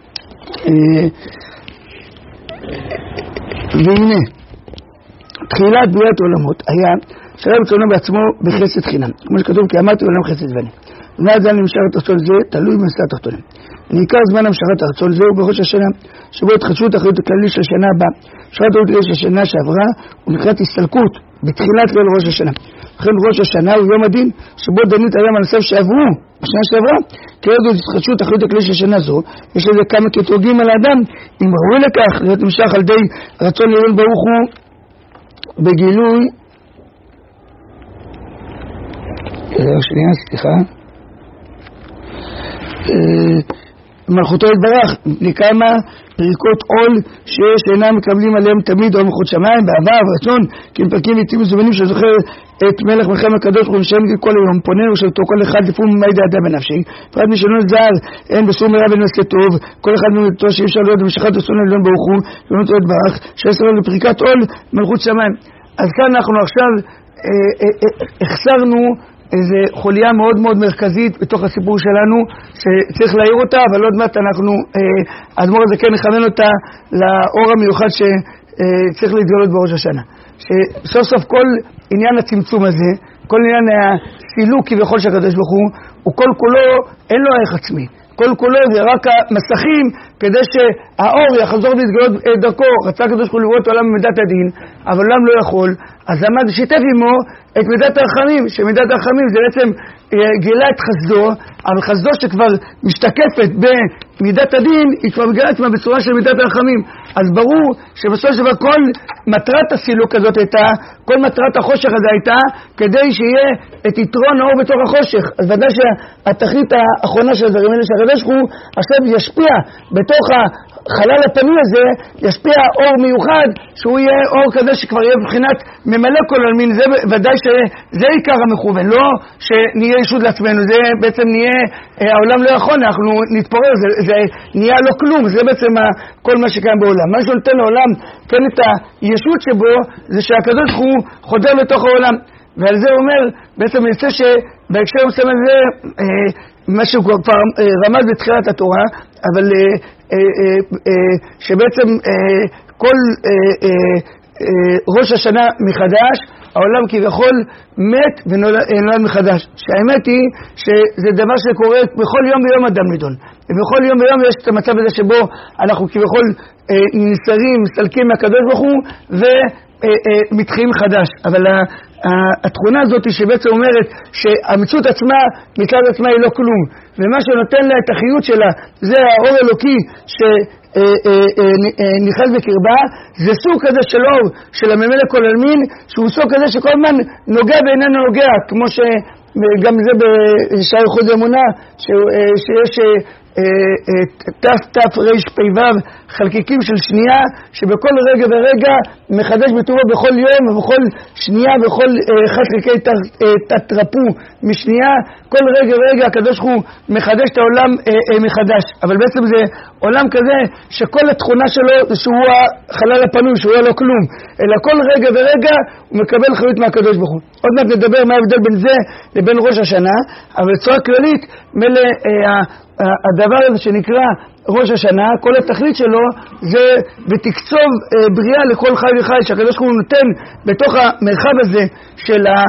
והנה, תחילת בריאת עולמות היה שהיה רצונו בעצמו בחסד חינם, כמו שכתוב כי אמרתי עולם חסד בני. ומאז זמן המשכת הרצון זה תלוי במסע התחתונים. ונעיקר זמן המשכת הרצון זה הוא בראש השנה, שבו התחדשות האחריות הכללית של השנה הבאה, שרת האחריות של השנה שעברה, ומקראת הסתלקות בתחילת ליל ראש השנה. לכן ראש השנה הוא יום הדין, שבו דנית היום הנוסף שעברו, השנה שעברה, כרגע התחדשות האחריות הכללית של השנה זו, יש לזה כמה קטרוגים על האדם, אם ראוי לכך, להיות נמשך על די רצון לעיון ברוך הוא, בגילוי, שנייה, סליחה, מלכותו יתברך, לכמה פריקות עול שיש אינם מקבלים עליהם תמיד או מלכות שמיים, באהבה ורצון, כי הם פרקים לעתים מזומנים שזוכר את מלך מלחם הקדוש ברוך הוא משלם כל היום, פונה ושלטו כל אחד לפום מידע אדם בנפשי, פרט משלון זר, אין בסור מרע ונעשה טוב, כל אחד מאותו שאי אפשר להיות במשכת עשון עליון ברוך הוא, ומלכותו יתברך, שעשר לו לפריקת עול מלכות שמיים. אז כאן אנחנו עכשיו החסרנו איזו חוליה מאוד מאוד מרכזית בתוך הסיפור שלנו, שצריך להעיר אותה, אבל עוד מעט אנחנו, האדמו"ר הזה כן נכוון אותה לאור המיוחד שצריך להתגלות בראש השנה. שסוף סוף כל עניין הצמצום הזה, כל עניין הסילוק כביכול של הקדוש ברוך הוא, הוא כל כולו, אין לו ערך עצמי. כל כולו זה רק המסכים כדי שהאור יחזור להתגלות דרכו. רצה הקדוש ברוך הוא לברוא את העולם במידת הדין, אבל העולם לא יכול, אז עמד שיתף עמו את מידת הרחמים, שמידת הרחמים זה בעצם גילה את חסדו, אבל חסדו שכבר משתקפת במידת הדין, היא כבר מגיעה עצמה בצורה של מידת הרחמים. אז ברור שבסופו של דבר כל מטרת הסילוק הזאת הייתה, כל מטרת החושך הזה הייתה, כדי שיהיה את יתרון האור בתוך החושך. אז ודאי שהתכלית האחרונה של הדברים האלה, שהקדוש ברוך הוא עכשיו ישפיע בתוך החלל הפנוי הזה, ישפיע אור מיוחד, שהוא יהיה אור כזה שכבר יהיה בבחינת ממלא כל עלמין. זה ודאי שזה עיקר המכוון, לא שנהיה ישות לעצמנו, זה בעצם נהיה, העולם לא יכול, אנחנו נתפורר, זה, זה נהיה לא כלום, זה בעצם כל מה שקיים בעולם. מה שנותן לעולם, כן, את הישות שבו, זה שהקדוש ברוך הוא חודר לתוך העולם. ועל זה הוא אומר, בעצם יצא שבהקשר מסוים הזה, מה שהוא כבר רמז בתחילת התורה, אבל שבעצם כל ראש השנה מחדש, העולם כביכול מת ונולד מחדש. שהאמת היא שזה דבר שקורה בכל יום ויום אדם נידון. ובכל יום ויום יש את המצב הזה שבו אנחנו כביכול נסתרים, מסתלקים מהקדוש ברוך הוא ומתחילים חדש. אבל התכונה הזאת שבעצם אומרת שהמציאות עצמה מצד עצמה היא לא כלום, ומה שנותן לה את החיות שלה זה האור אלוקי שנכנס בקרבה, זה סוג כזה של אור של הממלא כל עלמין, שהוא סוג כזה שכל הזמן נוגע ואיננו נוגע, כמו שגם זה בשער חוד אמונה שיש תף תף ריש פי וו חלקיקים של שנייה שבכל רגע ורגע מחדש בטובו בכל יום ובכל שנייה בכל אחד חלקי תטרפו משנייה, כל רגע ורגע הקדוש הוא מחדש את העולם מחדש. אבל בעצם זה עולם כזה שכל התכונה שלו זה שהוא החלל הפנוי, שהוא לא כלום, אלא כל רגע ורגע הוא מקבל חיות מהקדוש ברוך הוא. עוד מעט נדבר מה ההבדל בין זה לבין ראש השנה, אבל בצורה כללית מלא הדבר הזה שנקרא ראש השנה, כל התכלית שלו זה בתקצוב בריאה לכל חי וחי, שהקדוש ברוך הוא נותן בתוך המרחב הזה של ה...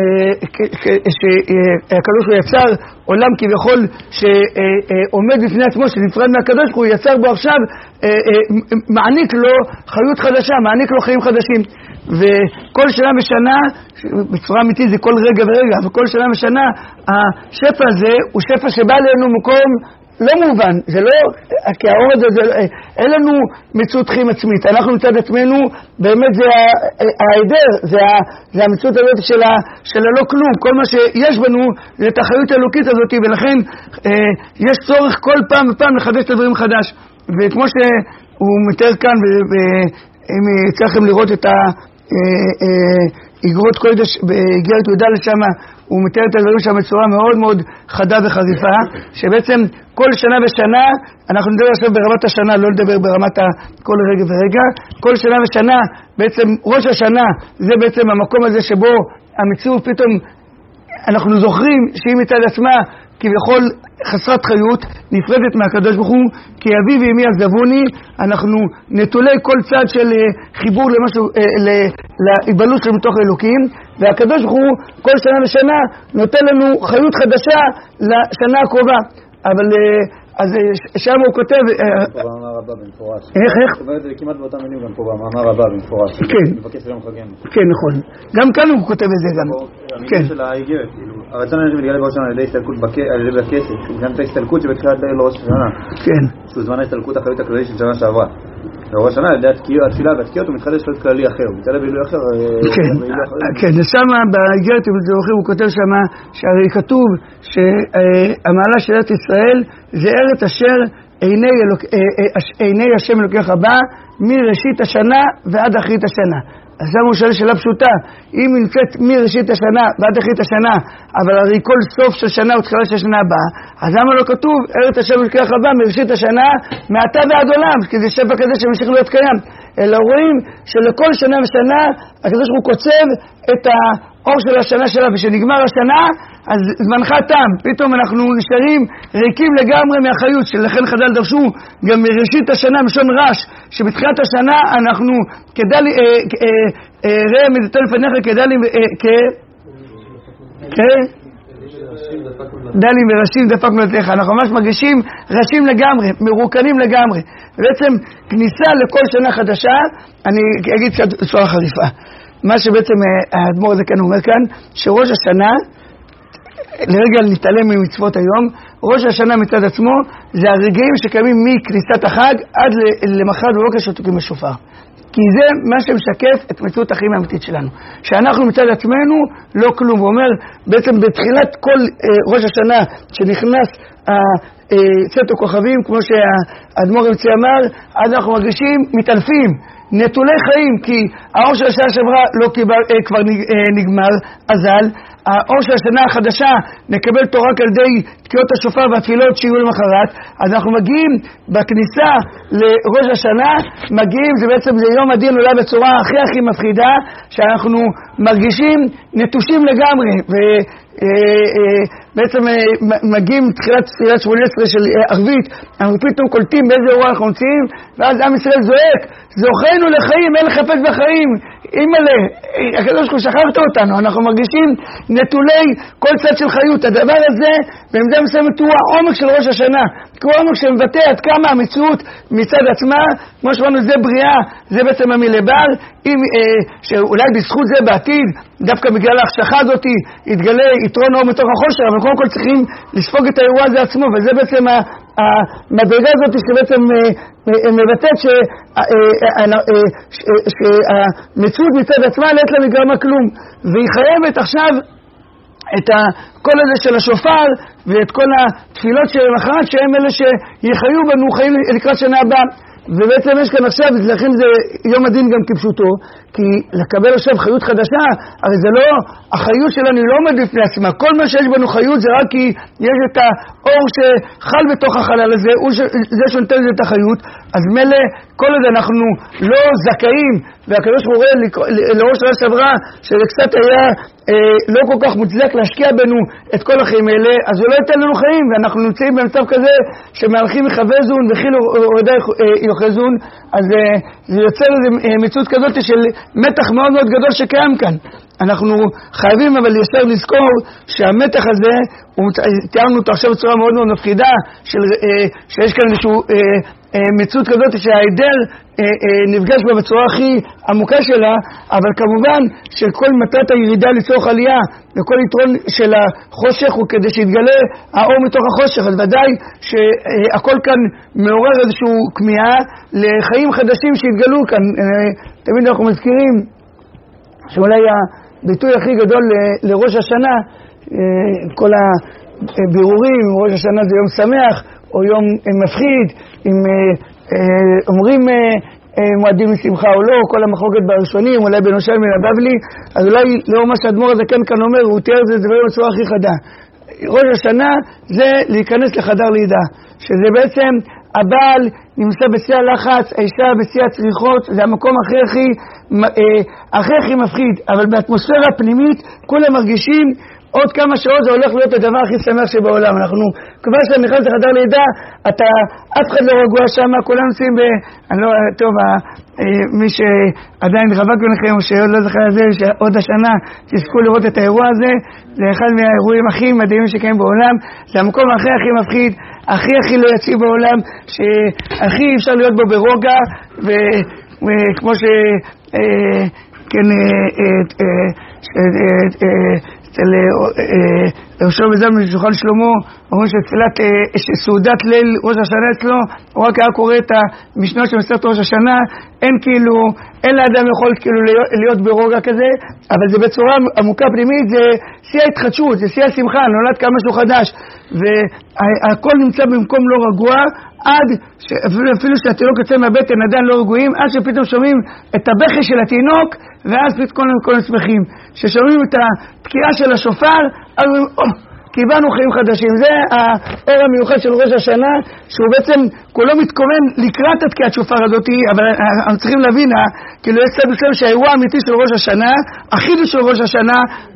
שהקדוש הוא יצר עולם כביכול שעומד בפני עצמו, שנפרד מהקדוש הוא יצר בו עכשיו, מעניק לו חיות חדשה, מעניק לו חיים חדשים. וכל שנה ושנה, בצורה אמיתית זה כל רגע ורגע, וכל שנה ושנה השפע הזה הוא שפע שבא אלינו מקום לא מובן, זה לא, כי האור הזה, אין לנו מציאות חיים עצמית, אנחנו מצד עצמנו, באמת זה ההיעדר, זה, זה המציאות הזאת של, ה, של הלא כלום, כל מה שיש בנו זה את החיות האלוקית הזאת, ולכן אה, יש צורך כל פעם ופעם לחדש את הדברים מחדש, וכמו שהוא מתאר כאן, ואם יצא לכם לראות את ה... אה, אה, איגרות קודש באיגרת יהודה לשם, הוא מתאר את הדברים שם בצורה מאוד מאוד חדה וחריפה, שבעצם כל שנה ושנה, אנחנו נדבר עכשיו ברמת השנה, לא לדבר ברמת כל רגע ורגע, כל שנה ושנה, בעצם ראש השנה, זה בעצם המקום הזה שבו המציאות פתאום, אנחנו זוכרים שהיא מצד עצמה, כביכול חסרת חיות, נפרדת מהקדוש ברוך הוא, כי אבי ואמי עזבוני, אנחנו נטולי כל צד של חיבור למשהו, להיבלות של מתוך אלוקים, והקדוש ברוך הוא כל שנה ושנה נותן לנו חיות חדשה לשנה הקרובה. אבל אז שם הוא כותב... פה במאמר הבא במפורש. איך, איך? זאת אומרת, זה כמעט באותם מילים גם פה במאמר הבא במפורש. כן. מבקש ליום חגנו. כן, נכון. גם כאן הוא כותב את זה גם. המילים של האיגרת, כאילו, הרצון הזה מתגלה בראש השנה על ידי הסתלקות בכסף, גם את ההסתלקות שבתחילת ליל ראש השנה. כן. שהוא זמן ההסתלקות החיות הכללית של שנה שעברה. וראש השנה, על ידי התפילה והתקיעות, הוא מתחדש להיות כללי אחר, הוא מתעלה בעילוי אחר. כן, ושם באיגרת, הוא כותב שם שהרי כתוב שהמעלה של ארץ ישראל זה ארץ אשר עיני השם אלוקיך בא מראשית השנה ועד אחרית השנה. אז למה הוא שואל שאלה פשוטה? אם נמצאת מראשית השנה ועד אחרית השנה, אבל הרי כל סוף של שנה הוא תחילת של השנה הבאה, אז למה לא כתוב ארץ השם אלוקיך בא מראשית השנה מעתה ועד עולם? כי זה שפע כזה שממשיך להיות קיים. אלא רואים שלכל שנה ושנה הקדוש ברוך הוא קוצב את האור של השנה שלה, ושנגמר השנה אז זמנך תם, פתאום אנחנו נשארים ריקים לגמרי מהחיות, שלכן חז"ל דרשו גם מראשית השנה משון רש, שבתחילת השנה אנחנו כדאי לי, ראה מדתו לפניך כדאי לי, כ... כ... דלי מראשים דפק מלתך, אנחנו ממש מרגישים ראשים לגמרי, מרוקנים לגמרי. בעצם כניסה לכל שנה חדשה, אני אגיד קצת בצורה חריפה. מה שבעצם האדמו"ר הזה כאן אומר כאן, שראש השנה, לרגע נתעלם ממצוות היום, ראש השנה מצד עצמו, זה הרגעים שקיימים מכניסת החג עד למחרת בבוקר שתוקעים בשופר. כי זה מה שמשקף את מציאות החיים האמיתית שלנו. שאנחנו מצד עצמנו לא כלום. הוא אומר, בעצם בתחילת כל אה, ראש השנה שנכנס צאת הכוכבים, כמו שהאדמו"ר אמצי אמר, אז אנחנו מרגישים מתעלפים, נטולי חיים, כי האור של השנה שעברה לא קיבל, אה, כבר נגמר, אזל. האור של השנה החדשה נקבל תורה רק על ידי תקיעות השופר והתפילות שיהיו למחרת. אז אנחנו מגיעים בכניסה לראש השנה, מגיעים, זה בעצם זה יום הדין עולה בצורה הכי הכי מפחידה, שאנחנו מרגישים נטושים לגמרי, ו... בעצם מגיעים תחילת תפילת שמונה עשרה של ערבית, אנחנו פתאום קולטים באיזה אירוע אנחנו נמצאים, ואז עם ישראל זועק, זוכנו לחיים, אין לחפש בחיים, אימא'לה, הקדוש ברוך הוא שכחת אותנו, אנחנו מרגישים נטולי כל צד של חיות. הדבר הזה, במידה מסוימת הוא העומק של ראש השנה, כי הוא העומק שמבטא עד כמה המציאות מצד עצמה, כמו שאמרנו, זה בריאה, זה בעצם המילבר, אם, אה, שאולי בזכות זה בעתיד, דווקא בגלל ההחשכה הזאת, יתגלה יתרון אור מתוך החושר, אבל קודם כל צריכים לספוג את האירוע הזה עצמו, וזה בעצם המדרגה הזאת שבעצם מבטאת שהמציאות מצד עצמה לעת לה מגרמה כלום, והיא חייבת עכשיו את הקול הזה של השופר ואת כל התפילות של המחרת שהם אלה שיחיו בנו חיים לקראת שנה הבאה. ובעצם יש כאן עכשיו, לכן זה יום הדין גם כפשוטו, כי לקבל עכשיו חיות חדשה, הרי זה לא, החיות שלנו היא לא עומד לפני עצמה, כל מה שיש בנו חיות זה רק כי יש את אור שחל בתוך החלל הזה, הוא ש... זה שנותן לזה את החיות, אז מלא, כל עוד אנחנו לא זכאים, והקדוש ברוך הוא לראש שנה שעברה, שזה קצת היה אה, לא כל כך מוצדק להשקיע בנו את כל החיים האלה, אז הוא לא ייתן לנו חיים, ואנחנו נמצאים במצב כזה שמהלכים יחבזון וכאילו הורדה יוחזון, אז אה, זה יוצר איזו אה, מציאות כזאת של מתח מאוד מאוד גדול שקיים כאן. אנחנו חייבים אבל ישר לזכור שהמתח הזה, תיארנו אותו עכשיו בצורה מאוד מאוד מפחידה, של, אה, שיש כאן איזשהו אה, אה, מציאות כזאת שההיעדר אה, אה, נפגש בה בצורה הכי עמוקה שלה, אבל כמובן שכל מטרת הירידה לצורך עלייה וכל יתרון של החושך הוא כדי שיתגלה האור מתוך החושך, אז ודאי שהכל כאן מעורר איזשהו כמיהה לחיים חדשים שהתגלו כאן. אה, תמיד אנחנו מזכירים שאולי הביטוי הכי גדול לראש השנה, כל הבירורים, ראש השנה זה יום שמח או יום מפחיד, אם אומרים מועדים לשמחה או לא, כל המחלוקת בראשונים, אולי בנושא מן הבבלי, אז אולי לאור מה שהאדמו"ר הזה כן כאן אומר, הוא תיאר את זה דברים בצורה הכי חדה. ראש השנה זה להיכנס לחדר לידה, שזה בעצם הבעל נמצא בשיא הלחץ, האישה בשיא הצריחות, זה המקום הכי הכי, הכי הכי מפחיד, אבל באטמוספירה הפנימית כולם מרגישים עוד כמה שעות זה הולך להיות הדבר הכי שמח שבעולם. אנחנו כבר שאתה נכנס לחדר לידה, אתה, אף אחד לא רגוע שם, כולם נמצאים ב... אני לא... טוב, מי שעדיין רווק ביניכם, או שעוד לא זכה לזה, שעוד השנה תזכו לראות את האירוע הזה, זה אחד מהאירועים הכי מדהימים שקיים בעולם, זה המקום הכי הכי מפחיד, הכי הכי לא יציב בעולם, שהכי אפשר להיות בו ברוגע, וכמו ש... כן... אצל ראשון וזם משולחן שלמה, אומרים שתפילת סעודת ליל ראש השנה אצלו, הוא רק היה קורא את המשנה של מסכת ראש השנה, אין כאילו, אין לאדם יכול כאילו להיות ברוגע כזה, אבל זה בצורה עמוקה פנימית, זה שיא ההתחדשות, זה שיא השמחה, נולד כמה משהו חדש, והכל נמצא במקום לא רגוע, עד אפילו שהתינוק יוצא מהבטן עדיין לא רגועים, עד שפתאום שומעים את הבכי של התינוק, ואז פתאום כל נשמחים. ששומעים את התקיעה של השופר, אז אומרים, או, קיבלנו חיים חדשים. זה האור המיוחד של ראש השנה, שהוא בעצם כולו מתכוון לקראת התקיעת שופר הזאת, אבל אנחנו צריכים להבין, כאילו יש צד מסוים שהאירוע האמיתי של ראש השנה, החידוש של ראש השנה,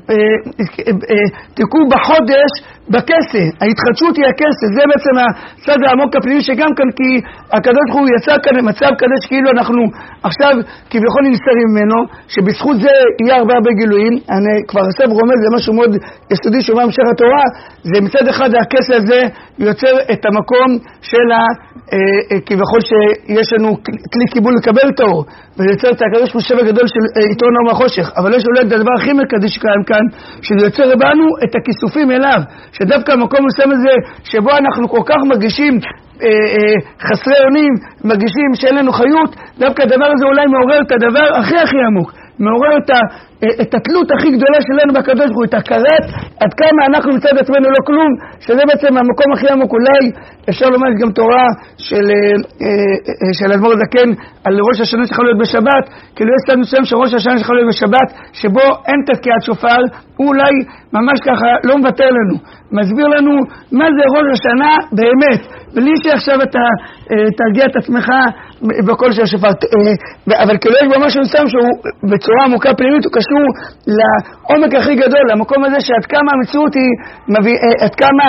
תקעו בחודש בכסה, ההתחדשות היא הכסה, זה בעצם הצד העמוק הפנימי שגם כאן, כי הקדוש ברוך הוא יצא כאן למצב כזה שכאילו אנחנו עכשיו כביכול ננסתרים ממנו, שבזכות זה יהיה הרבה הרבה גילויים. אני כבר עשב רומז, זה משהו מאוד יסודי שאומר המשך התורה, זה מצד אחד הכסה הזה יוצר את המקום של ה... כביכול שיש לנו כלי קיבול לקבל את האור, וזה יוצר את הקדוש ברוך הוא שבר גדול של יתרון האור מהחושך, אבל יש אולי את הדבר הכי מרכזי שקיים כאן, שזה יוצר בנו את הכיסופים אליו, שדווקא המקום מסוים הזה שבו אנחנו כל כך מרגישים אה, אה, חסרי אונים, מרגישים שאין לנו חיות, דווקא הדבר הזה אולי מעורר את הדבר הכי הכי עמוק, מעורר את, ה, את התלות הכי גדולה שלנו בקדוש ברוך הוא, את הכרת עד כמה אנחנו מצד עצמנו לא כלום, שזה בעצם המקום הכי עמוק. אולי אפשר לומר גם תורה של, של אדמו"ר הזקן על ראש השנה שצריך להיות בשבת, כאילו יש צד מסוים שראש השנה צריך להיות בשבת, שבו אין תקיעת שופר, הוא אולי ממש ככה לא מבטא לנו, מסביר לנו מה זה ראש השנה באמת, בלי שעכשיו אתה תרגיע את עצמך בכל של השופר, אבל כאילו יש בו משהו מסוים שהוא בצורה עמוקה פנימית, הוא קשור לעומק הכי גדול, למקום הזה שעד כמה המציאות היא, עד כמה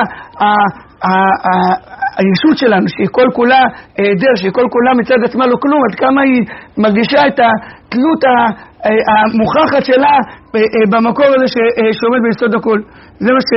הישות שלנו, שהיא כל כולה היעדר, שהיא כל כולה מצד עצמה לא כלום, עד כמה היא מרגישה את התלות המוכחת שלה במקור הזה שעומד ביסוד הכל. זה מה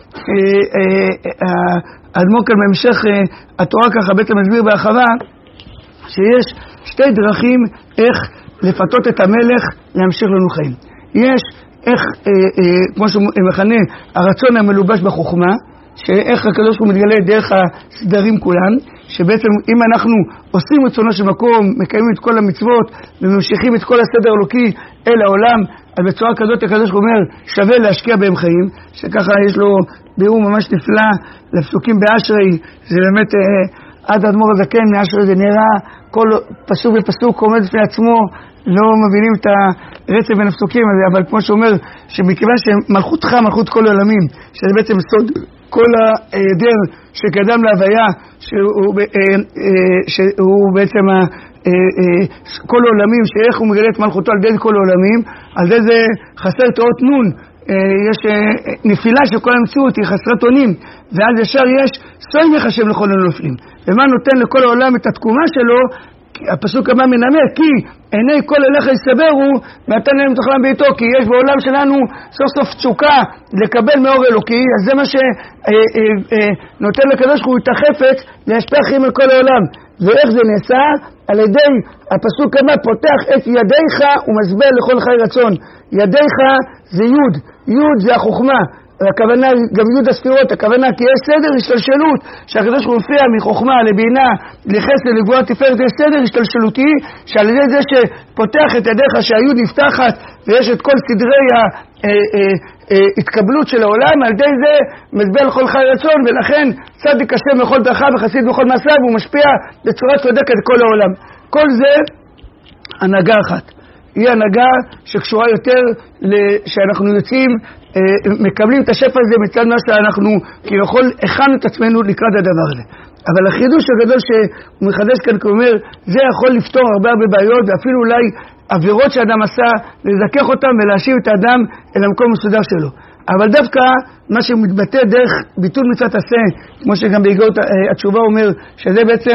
שהאדמו"ר כאן בהמשך התורה ככה בעצם מסביר בהרחבה, שיש שתי דרכים איך לפתות את המלך להמשיך לנו חיים. יש איך, אה, אה, כמו שהוא מכנה, הרצון המלובש בחוכמה, שאיך הקדוש הוא מתגלה דרך הסדרים כולן, שבעצם אם אנחנו עושים רצונו של מקום, מקיימים את כל המצוות וממשיכים את כל הסדר אלוקי אל העולם, אז בצורה כזאת הקדוש הוא אומר שווה להשקיע בהם חיים, שככה יש לו ביאור ממש נפלא לפסוקים באשרי, זה באמת אה, עד האדמו"ר הזקן מאשרי זה נראה כל פסוק ופסוק עומד בפני עצמו, לא מבינים את הרצף בין הפסוקים הזה, אבל כמו שאומר, שמכיוון שמלכותך מלכות כל העולמים, שזה בעצם סוד כל ההיעדר שקדם להוויה, שהוא, שהוא בעצם כל העולמים, שאיך הוא מגלה את מלכותו על ידי כל העולמים, על ידי זה חסר תאות נון, יש נפילה של כל המציאות, היא חסרת אונים, ואז ישר יש סוי מחשב לכל הנופלים. ומה נותן לכל העולם את התקומה שלו? הפסוק הבא מנמק, כי עיני כל אליך יסברו ונתן להם תאכלם בעיתו, כי יש בעולם שלנו סוף סוף תשוקה לקבל מאור אלוקי, אז זה מה שנותן לקדוש ברוך הוא את החפץ להשפיע חיים על כל העולם. ואיך זה נעשה? על ידי הפסוק הבא, פותח את ידיך ומסבר לכל חי רצון. ידיך זה יוד, יוד זה החוכמה, הכוונה גם יוד הספירות, הכוונה כי יש סדר השתלשלות שהקדוש ברוך הוא מופיע מחוכמה לבינה לחסד לגבורה תפארת, יש סדר השתלשלותי שעל ידי זה שפותח את ידיך שהיוד נפתחת ויש את כל סדרי ההתקבלות של העולם, על ידי זה מסבר לכל חי רצון, ולכן צדיק השם בכל דרכיו וחסיד בכל מעשיו, והוא משפיע בצורה צודקת כל העולם. כל זה הנהגה אחת, היא הנהגה שקשורה יותר שאנחנו יוצאים, מקבלים את השפע הזה מצד מה שאנחנו כביכול הכנו את עצמנו לקראת הדבר הזה. אבל החידוש הגדול שהוא מחדש כאן, הוא אומר, זה יכול לפתור הרבה הרבה בעיות, ואפילו אולי עבירות שאדם עשה, לזכך אותם ולהשיב את האדם אל המקום מסודר שלו. אבל דווקא מה שמתבטא דרך ביטול מצוות עשה, כמו שגם בהגות התשובה אומר, שזה בעצם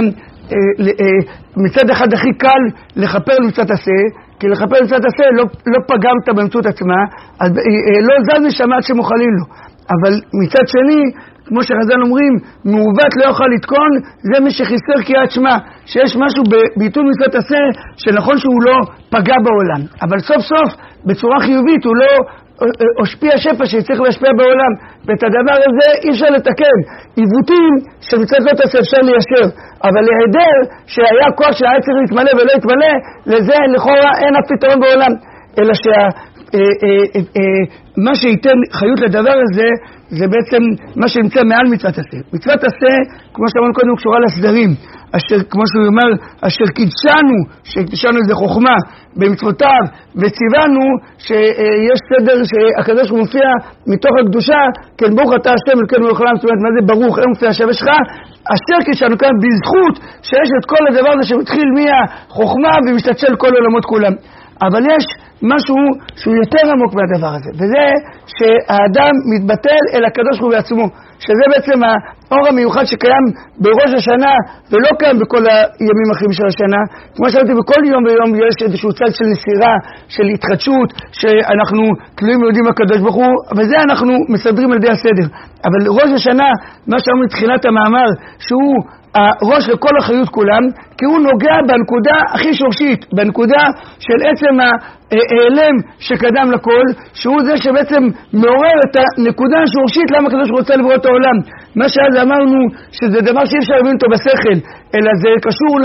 מצד אחד הכי קל לחפר מצוות עשה, כי לחפר מצוות עשה לא, לא פגמת באמצעות עצמה, אז לא זז נשמה עד שמוכלים לו. אבל מצד שני, כמו שחז"ל אומרים, מעוות לא יוכל לתקון, זה מי שחיסר קריאת שמע, שיש משהו בביטול מצוות עשה שנכון שהוא לא פגע בעולם, אבל סוף סוף בצורה חיובית הוא לא הושפיע שפע שצריך להשפיע בעולם, ואת הדבר הזה אי אפשר לתקן. עיוותים של מצוות לא תעשה אפשר ליישר, אבל להיעדר שהיה כוח שהיה צריך להתמלא ולא להתמלא, לזה לכאורה אין אף פתרון בעולם, אלא שה אה, אה, אה, מה שייתן חיות לדבר הזה זה בעצם מה שנמצא מעל מצוות עשה. מצוות עשה, כמו שאמרנו קודם, קשורה לסדרים, אשר כמו שהוא אומר, אשר קידשנו, שקידשנו זה חוכמה במצוותיו, וציוונו שיש סדר שהקדוש מופיע מתוך הקדושה, כן ברוך אתה השם אלוקינו מלך העולם. זאת אומרת, מה זה ברוך? אין מופיע השם שלך, אשר קידשנו כאן בזכות שיש את כל הדבר הזה שמתחיל מהחוכמה ומשתצל כל עולמות כולם. אבל יש משהו שהוא יותר עמוק מהדבר הזה, וזה שהאדם מתבטל אל הקדוש ברוך הוא בעצמו, שזה בעצם האור המיוחד שקיים בראש השנה ולא קיים בכל הימים האחרים של השנה. כמו שאמרתי, בכל יום ויום יש איזשהו צד של נסירה, של התחדשות, שאנחנו תלויים ויודעים בקדוש ברוך הוא, וזה אנחנו מסדרים על ידי הסדר. אבל ראש השנה, מה שאמרנו מתחילת המאמר, שהוא הראש לכל החיות כולם, כי הוא נוגע בנקודה הכי שורשית, בנקודה של עצם ההיעלם שקדם לכל, שהוא זה שבעצם מעורר את הנקודה השורשית למה הקדוש רוצה לברוא את העולם. מה שאז אמרנו שזה דבר שאי אפשר להבין אותו בשכל, אלא זה קשור ל,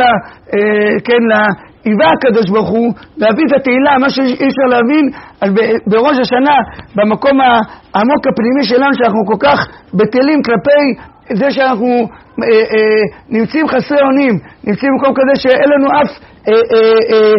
כן, להיווה הקדוש ברוך הוא, להביא את התהילה, מה שאי אפשר להבין, אז בראש השנה, במקום העמוק הפנימי שלנו, שאנחנו כל כך בטלים כלפי זה שאנחנו אה, אה, נמצאים חסרי אונים, נמצאים במקום כזה שאין לנו אף אה, אה, אה,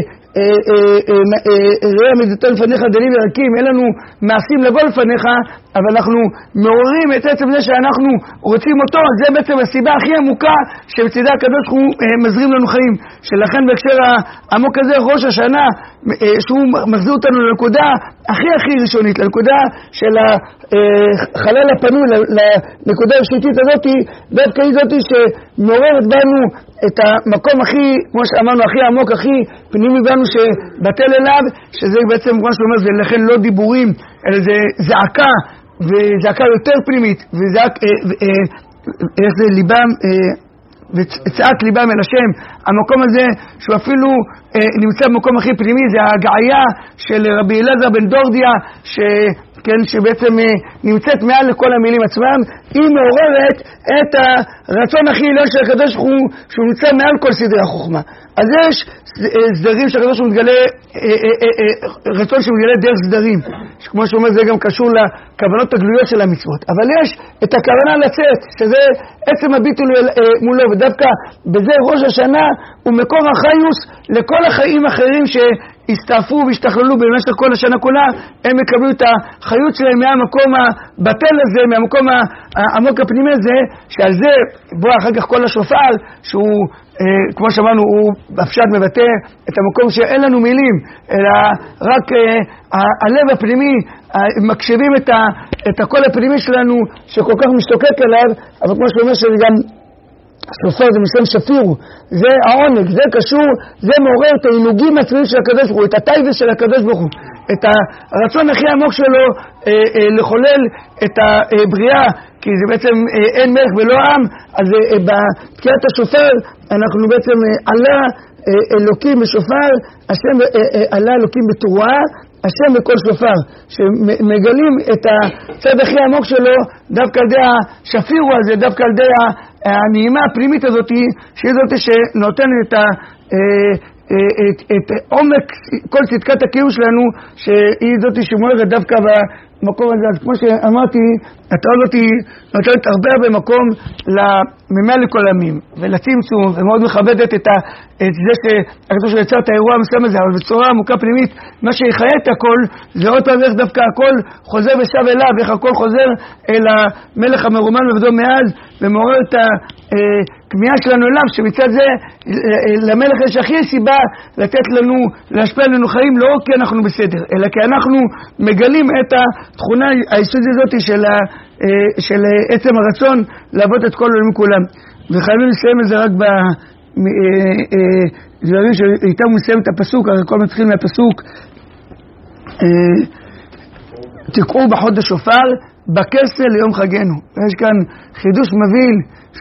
ראה מדיתו לפניך דלים ורקים, אין לנו מעשים לבוא לפניך, אבל אנחנו מעוררים את עצם זה שאנחנו רוצים אותו. זה בעצם הסיבה הכי עמוקה שבצדה הקדוש הוא מזרים לנו חיים, שלכן בהקשר העמוק הזה ראש השנה, שהוא מחזיר אותנו לנקודה הכי הכי ראשונית, לנקודה של החלל הפנוי, לנקודה השליטית הזאת, דווקא היא זאת שמעוררת בנו את המקום הכי, כמו שאמרנו, הכי עמוק, הכי פנימי בנו שבטל אליו, שזה בעצם, כמו שאומר, זה לכן לא דיבורים, אלא זה זעקה, וזעקה יותר פנימית, וזעק, איך זה ליבם, וצעק ליבם אל השם. המקום הזה שהוא אפילו נמצא במקום הכי פנימי, זה ההגעיה של רבי אלעזר בן דורדיה, ש... כן, שבעצם נמצאת מעל לכל המילים עצמם, היא מעוררת את הרצון הכי עליון של הקדוש ברוך הוא, שהוא נמצא מעל כל סדרי החוכמה. אז יש סדרים שהקדוש ברוך הוא מתגלה, רצון שמתגלה דרך סדרים, כמו שאומר, זה גם קשור לכוונות הגלויות של המצוות. אבל יש את הכוונה לצאת, שזה עצם הביטול מולו, ודווקא בזה ראש השנה הוא מקום החיוס לכל החיים האחרים ש... יסתעפו וישתכללו במשך כל השנה כולה, הם יקבלו את החיות שלהם מהמקום הבטל הזה, מהמקום העמוק הפנימי הזה, שעל זה בוא אחר כך כל השופר, שהוא אה, כמו שאמרנו, הוא בפשט מבטא את המקום שאין לנו מילים, אלא רק אה, הלב הפנימי, אה, מקשיבים את, ה, את הקול הפנימי שלנו שכל כך משתוקק אליו, אבל כמו שאומר שזה גם שופר, זה משלם שפיר, זה העונג, זה קשור, זה מעורר את העינוגים עצמיים של הקדוש ברוך הוא, את הטייבס של הקדוש ברוך הוא, את הרצון הכי עמוק שלו אה, אה, לחולל את הבריאה, כי זה בעצם אה, אין מלך ולא עם. אז אה, בתקיעת השופר אנחנו בעצם אה, עלה אה, אלוקים בשופר, השם אה, אה, עלה אלוקים בתרועה, השם בכל שופר, שמגלים את הצד הכי עמוק שלו דווקא על ידי השפיר הזה, דווקא על ידי הנעימה הפנימית הזאת, שהיא זאת שנותנת את ה... את, את עומק כל צדקת הקיום שלנו, שהיא זאת שמוארת דווקא במקום הזה. אז כמו שאמרתי, התורה הזאת נותנת הרבה הרבה מקום לממל לכל עמים ולצמצום, ומאוד מכבדת את, ה, את זה שהקדוש יצר את האירוע המסוים הזה, אבל בצורה עמוקה פנימית מה שיחיה את הכל זה עוד פעם איך דווקא הכל חוזר ושב אליו, איך הכל חוזר אל המלך המרומן ובדו מאז, ומעורר את ה... כמיהה שלנו אליו, שמצד זה למלך יש הכי סיבה לתת לנו, להשפיע לנו חיים, לא כי אנחנו בסדר, אלא כי אנחנו מגלים את התכונה היסודית הזאת של, ה, של עצם הרצון לעבוד את כל עולמים כולם. וחייבים לסיים את זה רק בדברים שאיתם הוא מסיים את הפסוק, הרי הכל מתחיל מהפסוק, תקעו בחודש שופר בכסל ליום חגנו. יש כאן חידוש מבהיל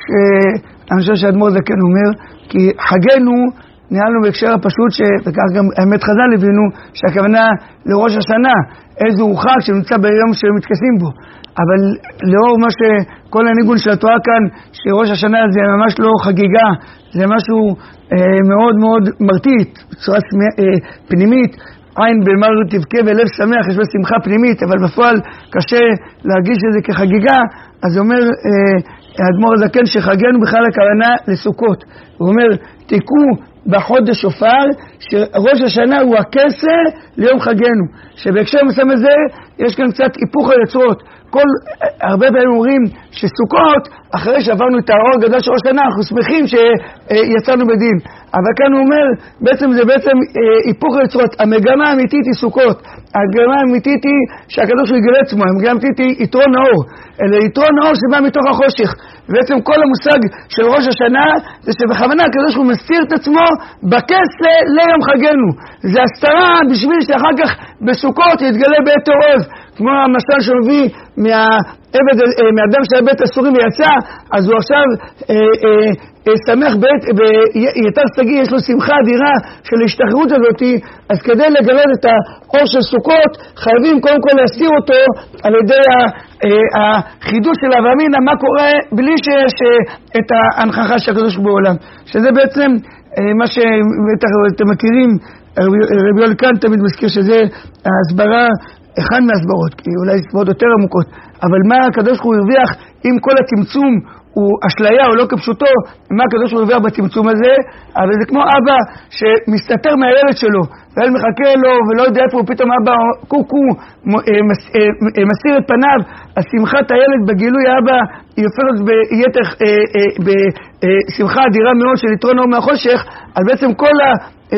שאני חושב שהאדמו"ר זקן אומר, כי חגנו נהלנו בהקשר הפשוט, וכך גם האמת חז"ל הבינו שהכוונה לראש השנה, איזו חג שנמצא ביום שמתכנסים בו. אבל לאור מה שכל הניגון של התורה כאן, שראש השנה זה ממש לא חגיגה, זה משהו אה, מאוד מאוד מרטיט, בצורה אה, פנימית, עין במר תבכה ולב שמח, יש בה שמחה פנימית, אבל בפועל קשה להרגיש את זה כחגיגה. אז אומר אה, האדמו"ר הזקן שחגנו בכלל הכוונה לסוכות. הוא אומר, תקעו בחודש שופר, שראש השנה הוא הכסר ליום חגנו. שבהקשר מסוים הזה יש כאן קצת היפוך היוצרות. כל, הרבה פעמים אומרים שסוכות, אחרי שעברנו את האור הגדול של ראש השנה, אנחנו שמחים שיצאנו בדין. אבל כאן הוא אומר, בעצם זה בעצם היפוך היוצרות. המגמה האמיתית היא סוכות. המגמה האמיתית היא שהקדוש הוא יגלה עצמו. המגמה האמיתית היא יתרון האור. אלא יתרון האור שבא מתוך החושך. בעצם כל המושג של ראש השנה זה שבכוונה הקדוש הוא מסתיר את עצמו בכסר ליום חגנו. זה הסתרה בשביל שאחר כך בסוכות יתגלה בעת עורב. כמו המשל שמביא מהעבד, מהאדם של בית הסורים ויצא, אז הוא עכשיו אה, אה, אה, שמח בית, ביתר סגי יש לו שמחה אדירה של ההשתחררות הזאת. אז כדי לגלות את האור של סוכות חייבים קודם כל להסתיר אותו על ידי החידוש של אברהמינה, מה קורה בלי שיש את ההנכחה של הקדוש בעולם, שזה בעצם מה שאתם מכירים. רבי יואל כאן תמיד מזכיר שזה ההסברה, אחד מהסברות, כי אולי סברות יותר עמוקות, אבל מה הקדוש הוא הרוויח עם כל הצמצום הוא אשליה או לא כפשוטו, מה הקדוש הוא הרוויח בצמצום הזה. אבל זה כמו אבא שמסתתר מהילד שלו, והילד מחכה לו ולא יודע איפה הוא, פתאום אבא קוקו מסיר את פניו. השמחת הילד בגילוי האבא היא הופכת ביתר בשמחה אדירה מאוד של יתרון האור מהחושך. אז בעצם כל ה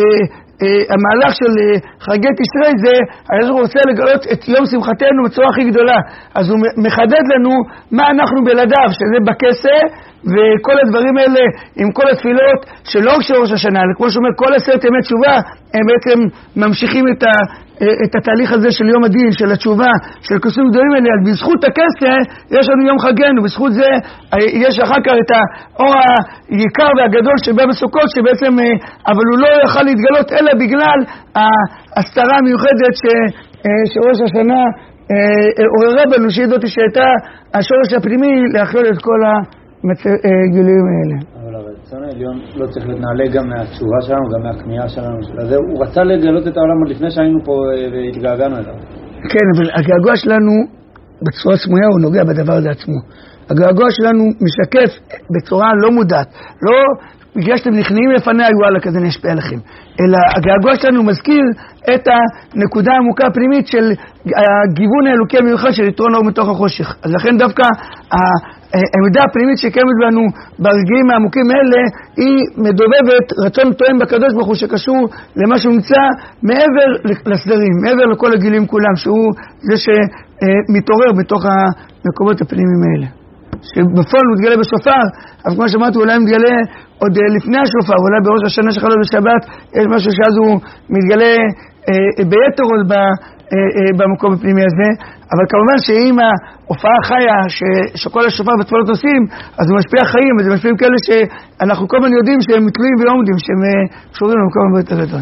המהלך של חגי תשרי זה, הוא רוצה לגלות את יום שמחתנו בצורה הכי גדולה. אז הוא מחדד לנו מה אנחנו בלעדיו, שזה בכסר, וכל הדברים האלה עם כל התפילות שלא רק של ראש השנה, אלא כמו שאומר, כל עשרת ימי תשובה הם בעצם ממשיכים את, ה, את התהליך הזה של יום הדין, של התשובה, של כוסים גדולים האלה. אז בזכות הכסר יש לנו יום חגנו, בזכות זה יש אחר כך את האור היקר והגדול שבא בסוכות, שבעצם, אבל הוא לא יוכל להתגלות אלא בגלל ההסתרה המיוחדת ש, שראש השנה עוררה בנו, שהיא זאת שהייתה השורש הפנימי להכיל את כל הגילויים האלה. אבל הרצון העליון לא צריך להתנעלה גם מהתשובה שלנו, גם מהכמיהה שלנו. הוא רצה לגלות את העולם עוד לפני שהיינו פה והתגעגענו אליו. כן, אבל הגעגוע שלנו בצורה סמויה הוא נוגע בדבר הזה עצמו. הגעגוע שלנו משקף בצורה לא מודעת. לא בגלל שאתם נכנעים לפני היואלה כזה נשפיע לכם. אלא הגעגוע שלנו מזכיר את הנקודה העמוקה הפנימית של הגיוון האלוקי המיוחד של יתרון אור מתוך החושך. אז לכן דווקא העמדה הפנימית שקיימת בנו ברגעים העמוקים האלה היא מדובבת רצון תואם בקדוש ברוך הוא שקשור למה שהוא נמצא מעבר לסדרים, מעבר לכל הגילים כולם, שהוא זה שמתעורר בתוך המקומות הפנימיים האלה. שבפועל הוא מתגלה בשופר, אבל כמו שאמרתי, אולי מתגלה עוד לפני השופר, אולי בראש השנה שחלו בשבת, יש משהו שאז הוא מתגלה אה, ביתר עוד ב, אה, אה, במקום הפנימי הזה, אבל כמובן שאם ההופעה חיה ש, שכל השופר בתפולות עושים, אז הוא משפיע חיים, וזה משפיעים כאלה שאנחנו כל הזמן יודעים שהם מתלויים ולא עומדים, שהם אה, קשורים למקום הרבה יותר גדול.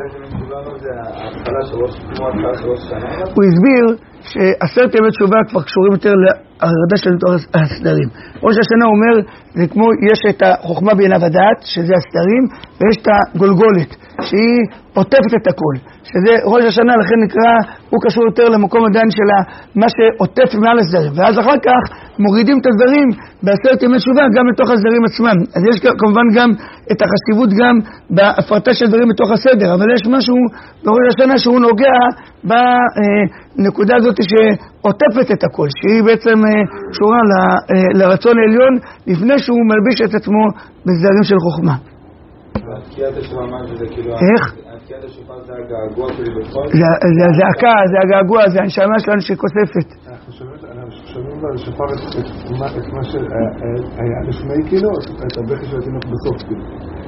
הוא הסביר שעשרת ימי תשובה כבר קשורים יותר להרדה של הסדרים. ראש השנה אומר, זה כמו, יש את החוכמה בינה ודעת, שזה הסדרים, ויש את הגולגולת, שהיא עוטפת את הכל. שזה ראש השנה, לכן נקרא, הוא קשור יותר למקום עדיין של מה שעוטף מעל הסדרים. ואז אחר כך מורידים את הסדרים בעשרת ימי תשובה גם לתוך הסדרים עצמם. אז יש כמובן גם את החשיבות גם בהפרטה של דברים בתוך הסדר, אבל יש משהו בראש השנה שהוא נוגע בנקודה הזאת שעוטפת את הכל, שהיא בעצם קשורה לרצון העליון לפני שהוא מלביש את עצמו בסדרים של חוכמה. התקיעת השופר, מה זה כאילו? איך? התקיעת השופר זה הגעגוע שלי בפועל? זה הזעקה, זה הגעגוע, זה הנשמה שלנו שכוספת. אנחנו שומעים בשופר את מה שהיה לפני כאילו, את הבכי של התינוק בסוף כאילו.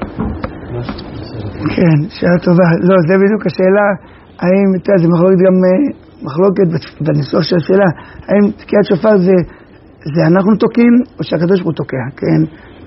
כן, שאלה טובה. לא, זה בדיוק השאלה, האם, זה מחלוקת גם מחלוקת בניסוח של השאלה, האם תקיעת שופר זה זה אנחנו תוקעים או שהקדוש ברוך הוא תוקע, כן?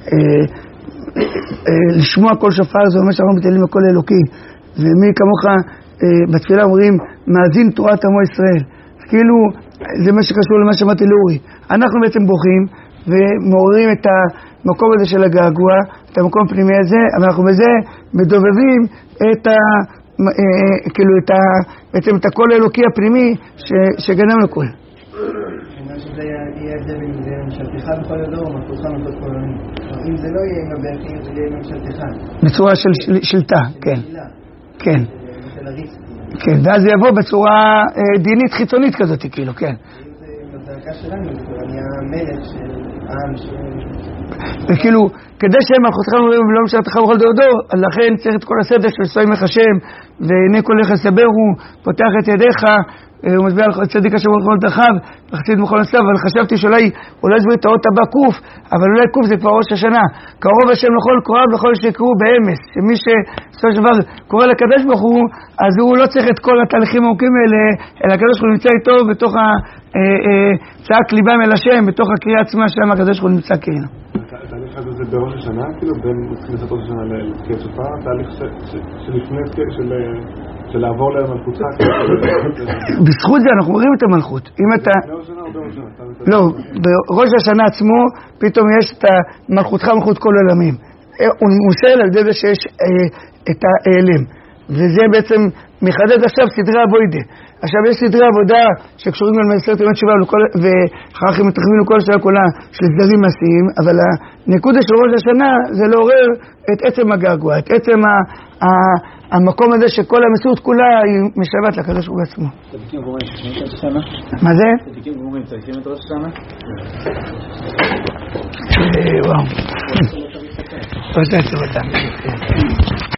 לשמוע כל שופר זה אומר שאנחנו מתעלים בכל אלוקי, ומי כמוך בתפילה אומרים מאזין תורת עמו ישראל. כאילו זה מה שקשור למה שאמרתי לאורי, אנחנו בעצם בוכים ומעוררים את המקום הזה של הגעגוע, את המקום הפנימי הזה, אבל אנחנו בזה מדובבים את ה כאילו את ה בעצם את הקול האלוקי הפנימי שגנם לכל. מה שזה יהיה הבדל אם זה ממשלתך בכל הדור או מלכותך מלכות כל העמים. אם זה לא יהיה עם הבכי, זה יהיה ממשלתך. בצורה של שלטה, כן. כן. כן, ואז זה יבוא בצורה דינית חיצונית כזאת, כאילו, כן. אם זה בזעקה שלנו, זה נהיה מלך של עם ש... וכאילו, כדי שהם מלכותך ולא ממשלתך בכל דור דור, לכן צריך את כל הסדר של שואי ממך השם, והנה כל לך סברו, פותח את ידיך, הוא מסביר על צדיק השם בכל דרכיו, וחסיד בכל נסתיו, אבל חשבתי שאולי, אולי הסביר את האות הבא קוף, אבל אולי קוף זה כבר ראש השנה. קרוב השם לכל קוראיו לכל שיקראו באמס, שמי שבסופו של דבר קורא לקדוש ברוך הוא, אז הוא לא צריך את כל התהליכים העמוקים האלה, אלא הקדוש ברוך הוא נמצא איתו בתוך צעק ליבם אל השם, בתוך הקריאה עצמה שם הקדוש ברוך הוא נמצא כאילו. התהליך הזה זה בראש השנה, כאילו בין כניסת ראש השנה לתקיעת שופר, תהליך שלפני של של לעבור למלכותך. בזכות זה אנחנו רואים את המלכות. אם אתה... לא, בראש השנה עצמו פתאום יש את מלכותך מלכות כל עולמים. הוא מוסר על זה שיש את העלם. וזה בעצם מחדד עכשיו סדרי הבוידה. עכשיו יש סדרי עבודה שקשורים על מעשרת ימי תשובה ואחר כך מתרחבים לכל השאלה כולה של סדרים מעשיים, אבל הנקודה של ראש השנה זה לעורר את עצם הגעגוע, את עצם המקום הזה שכל המציאות כולה היא משלבת לקדוש ברוך הוא עצמו. צדיקים גמורים צריכים את ראש השנה? מה זה? צדיקים גמורים צריכים את ראש השנה? וואו. רוצה לצור אותם.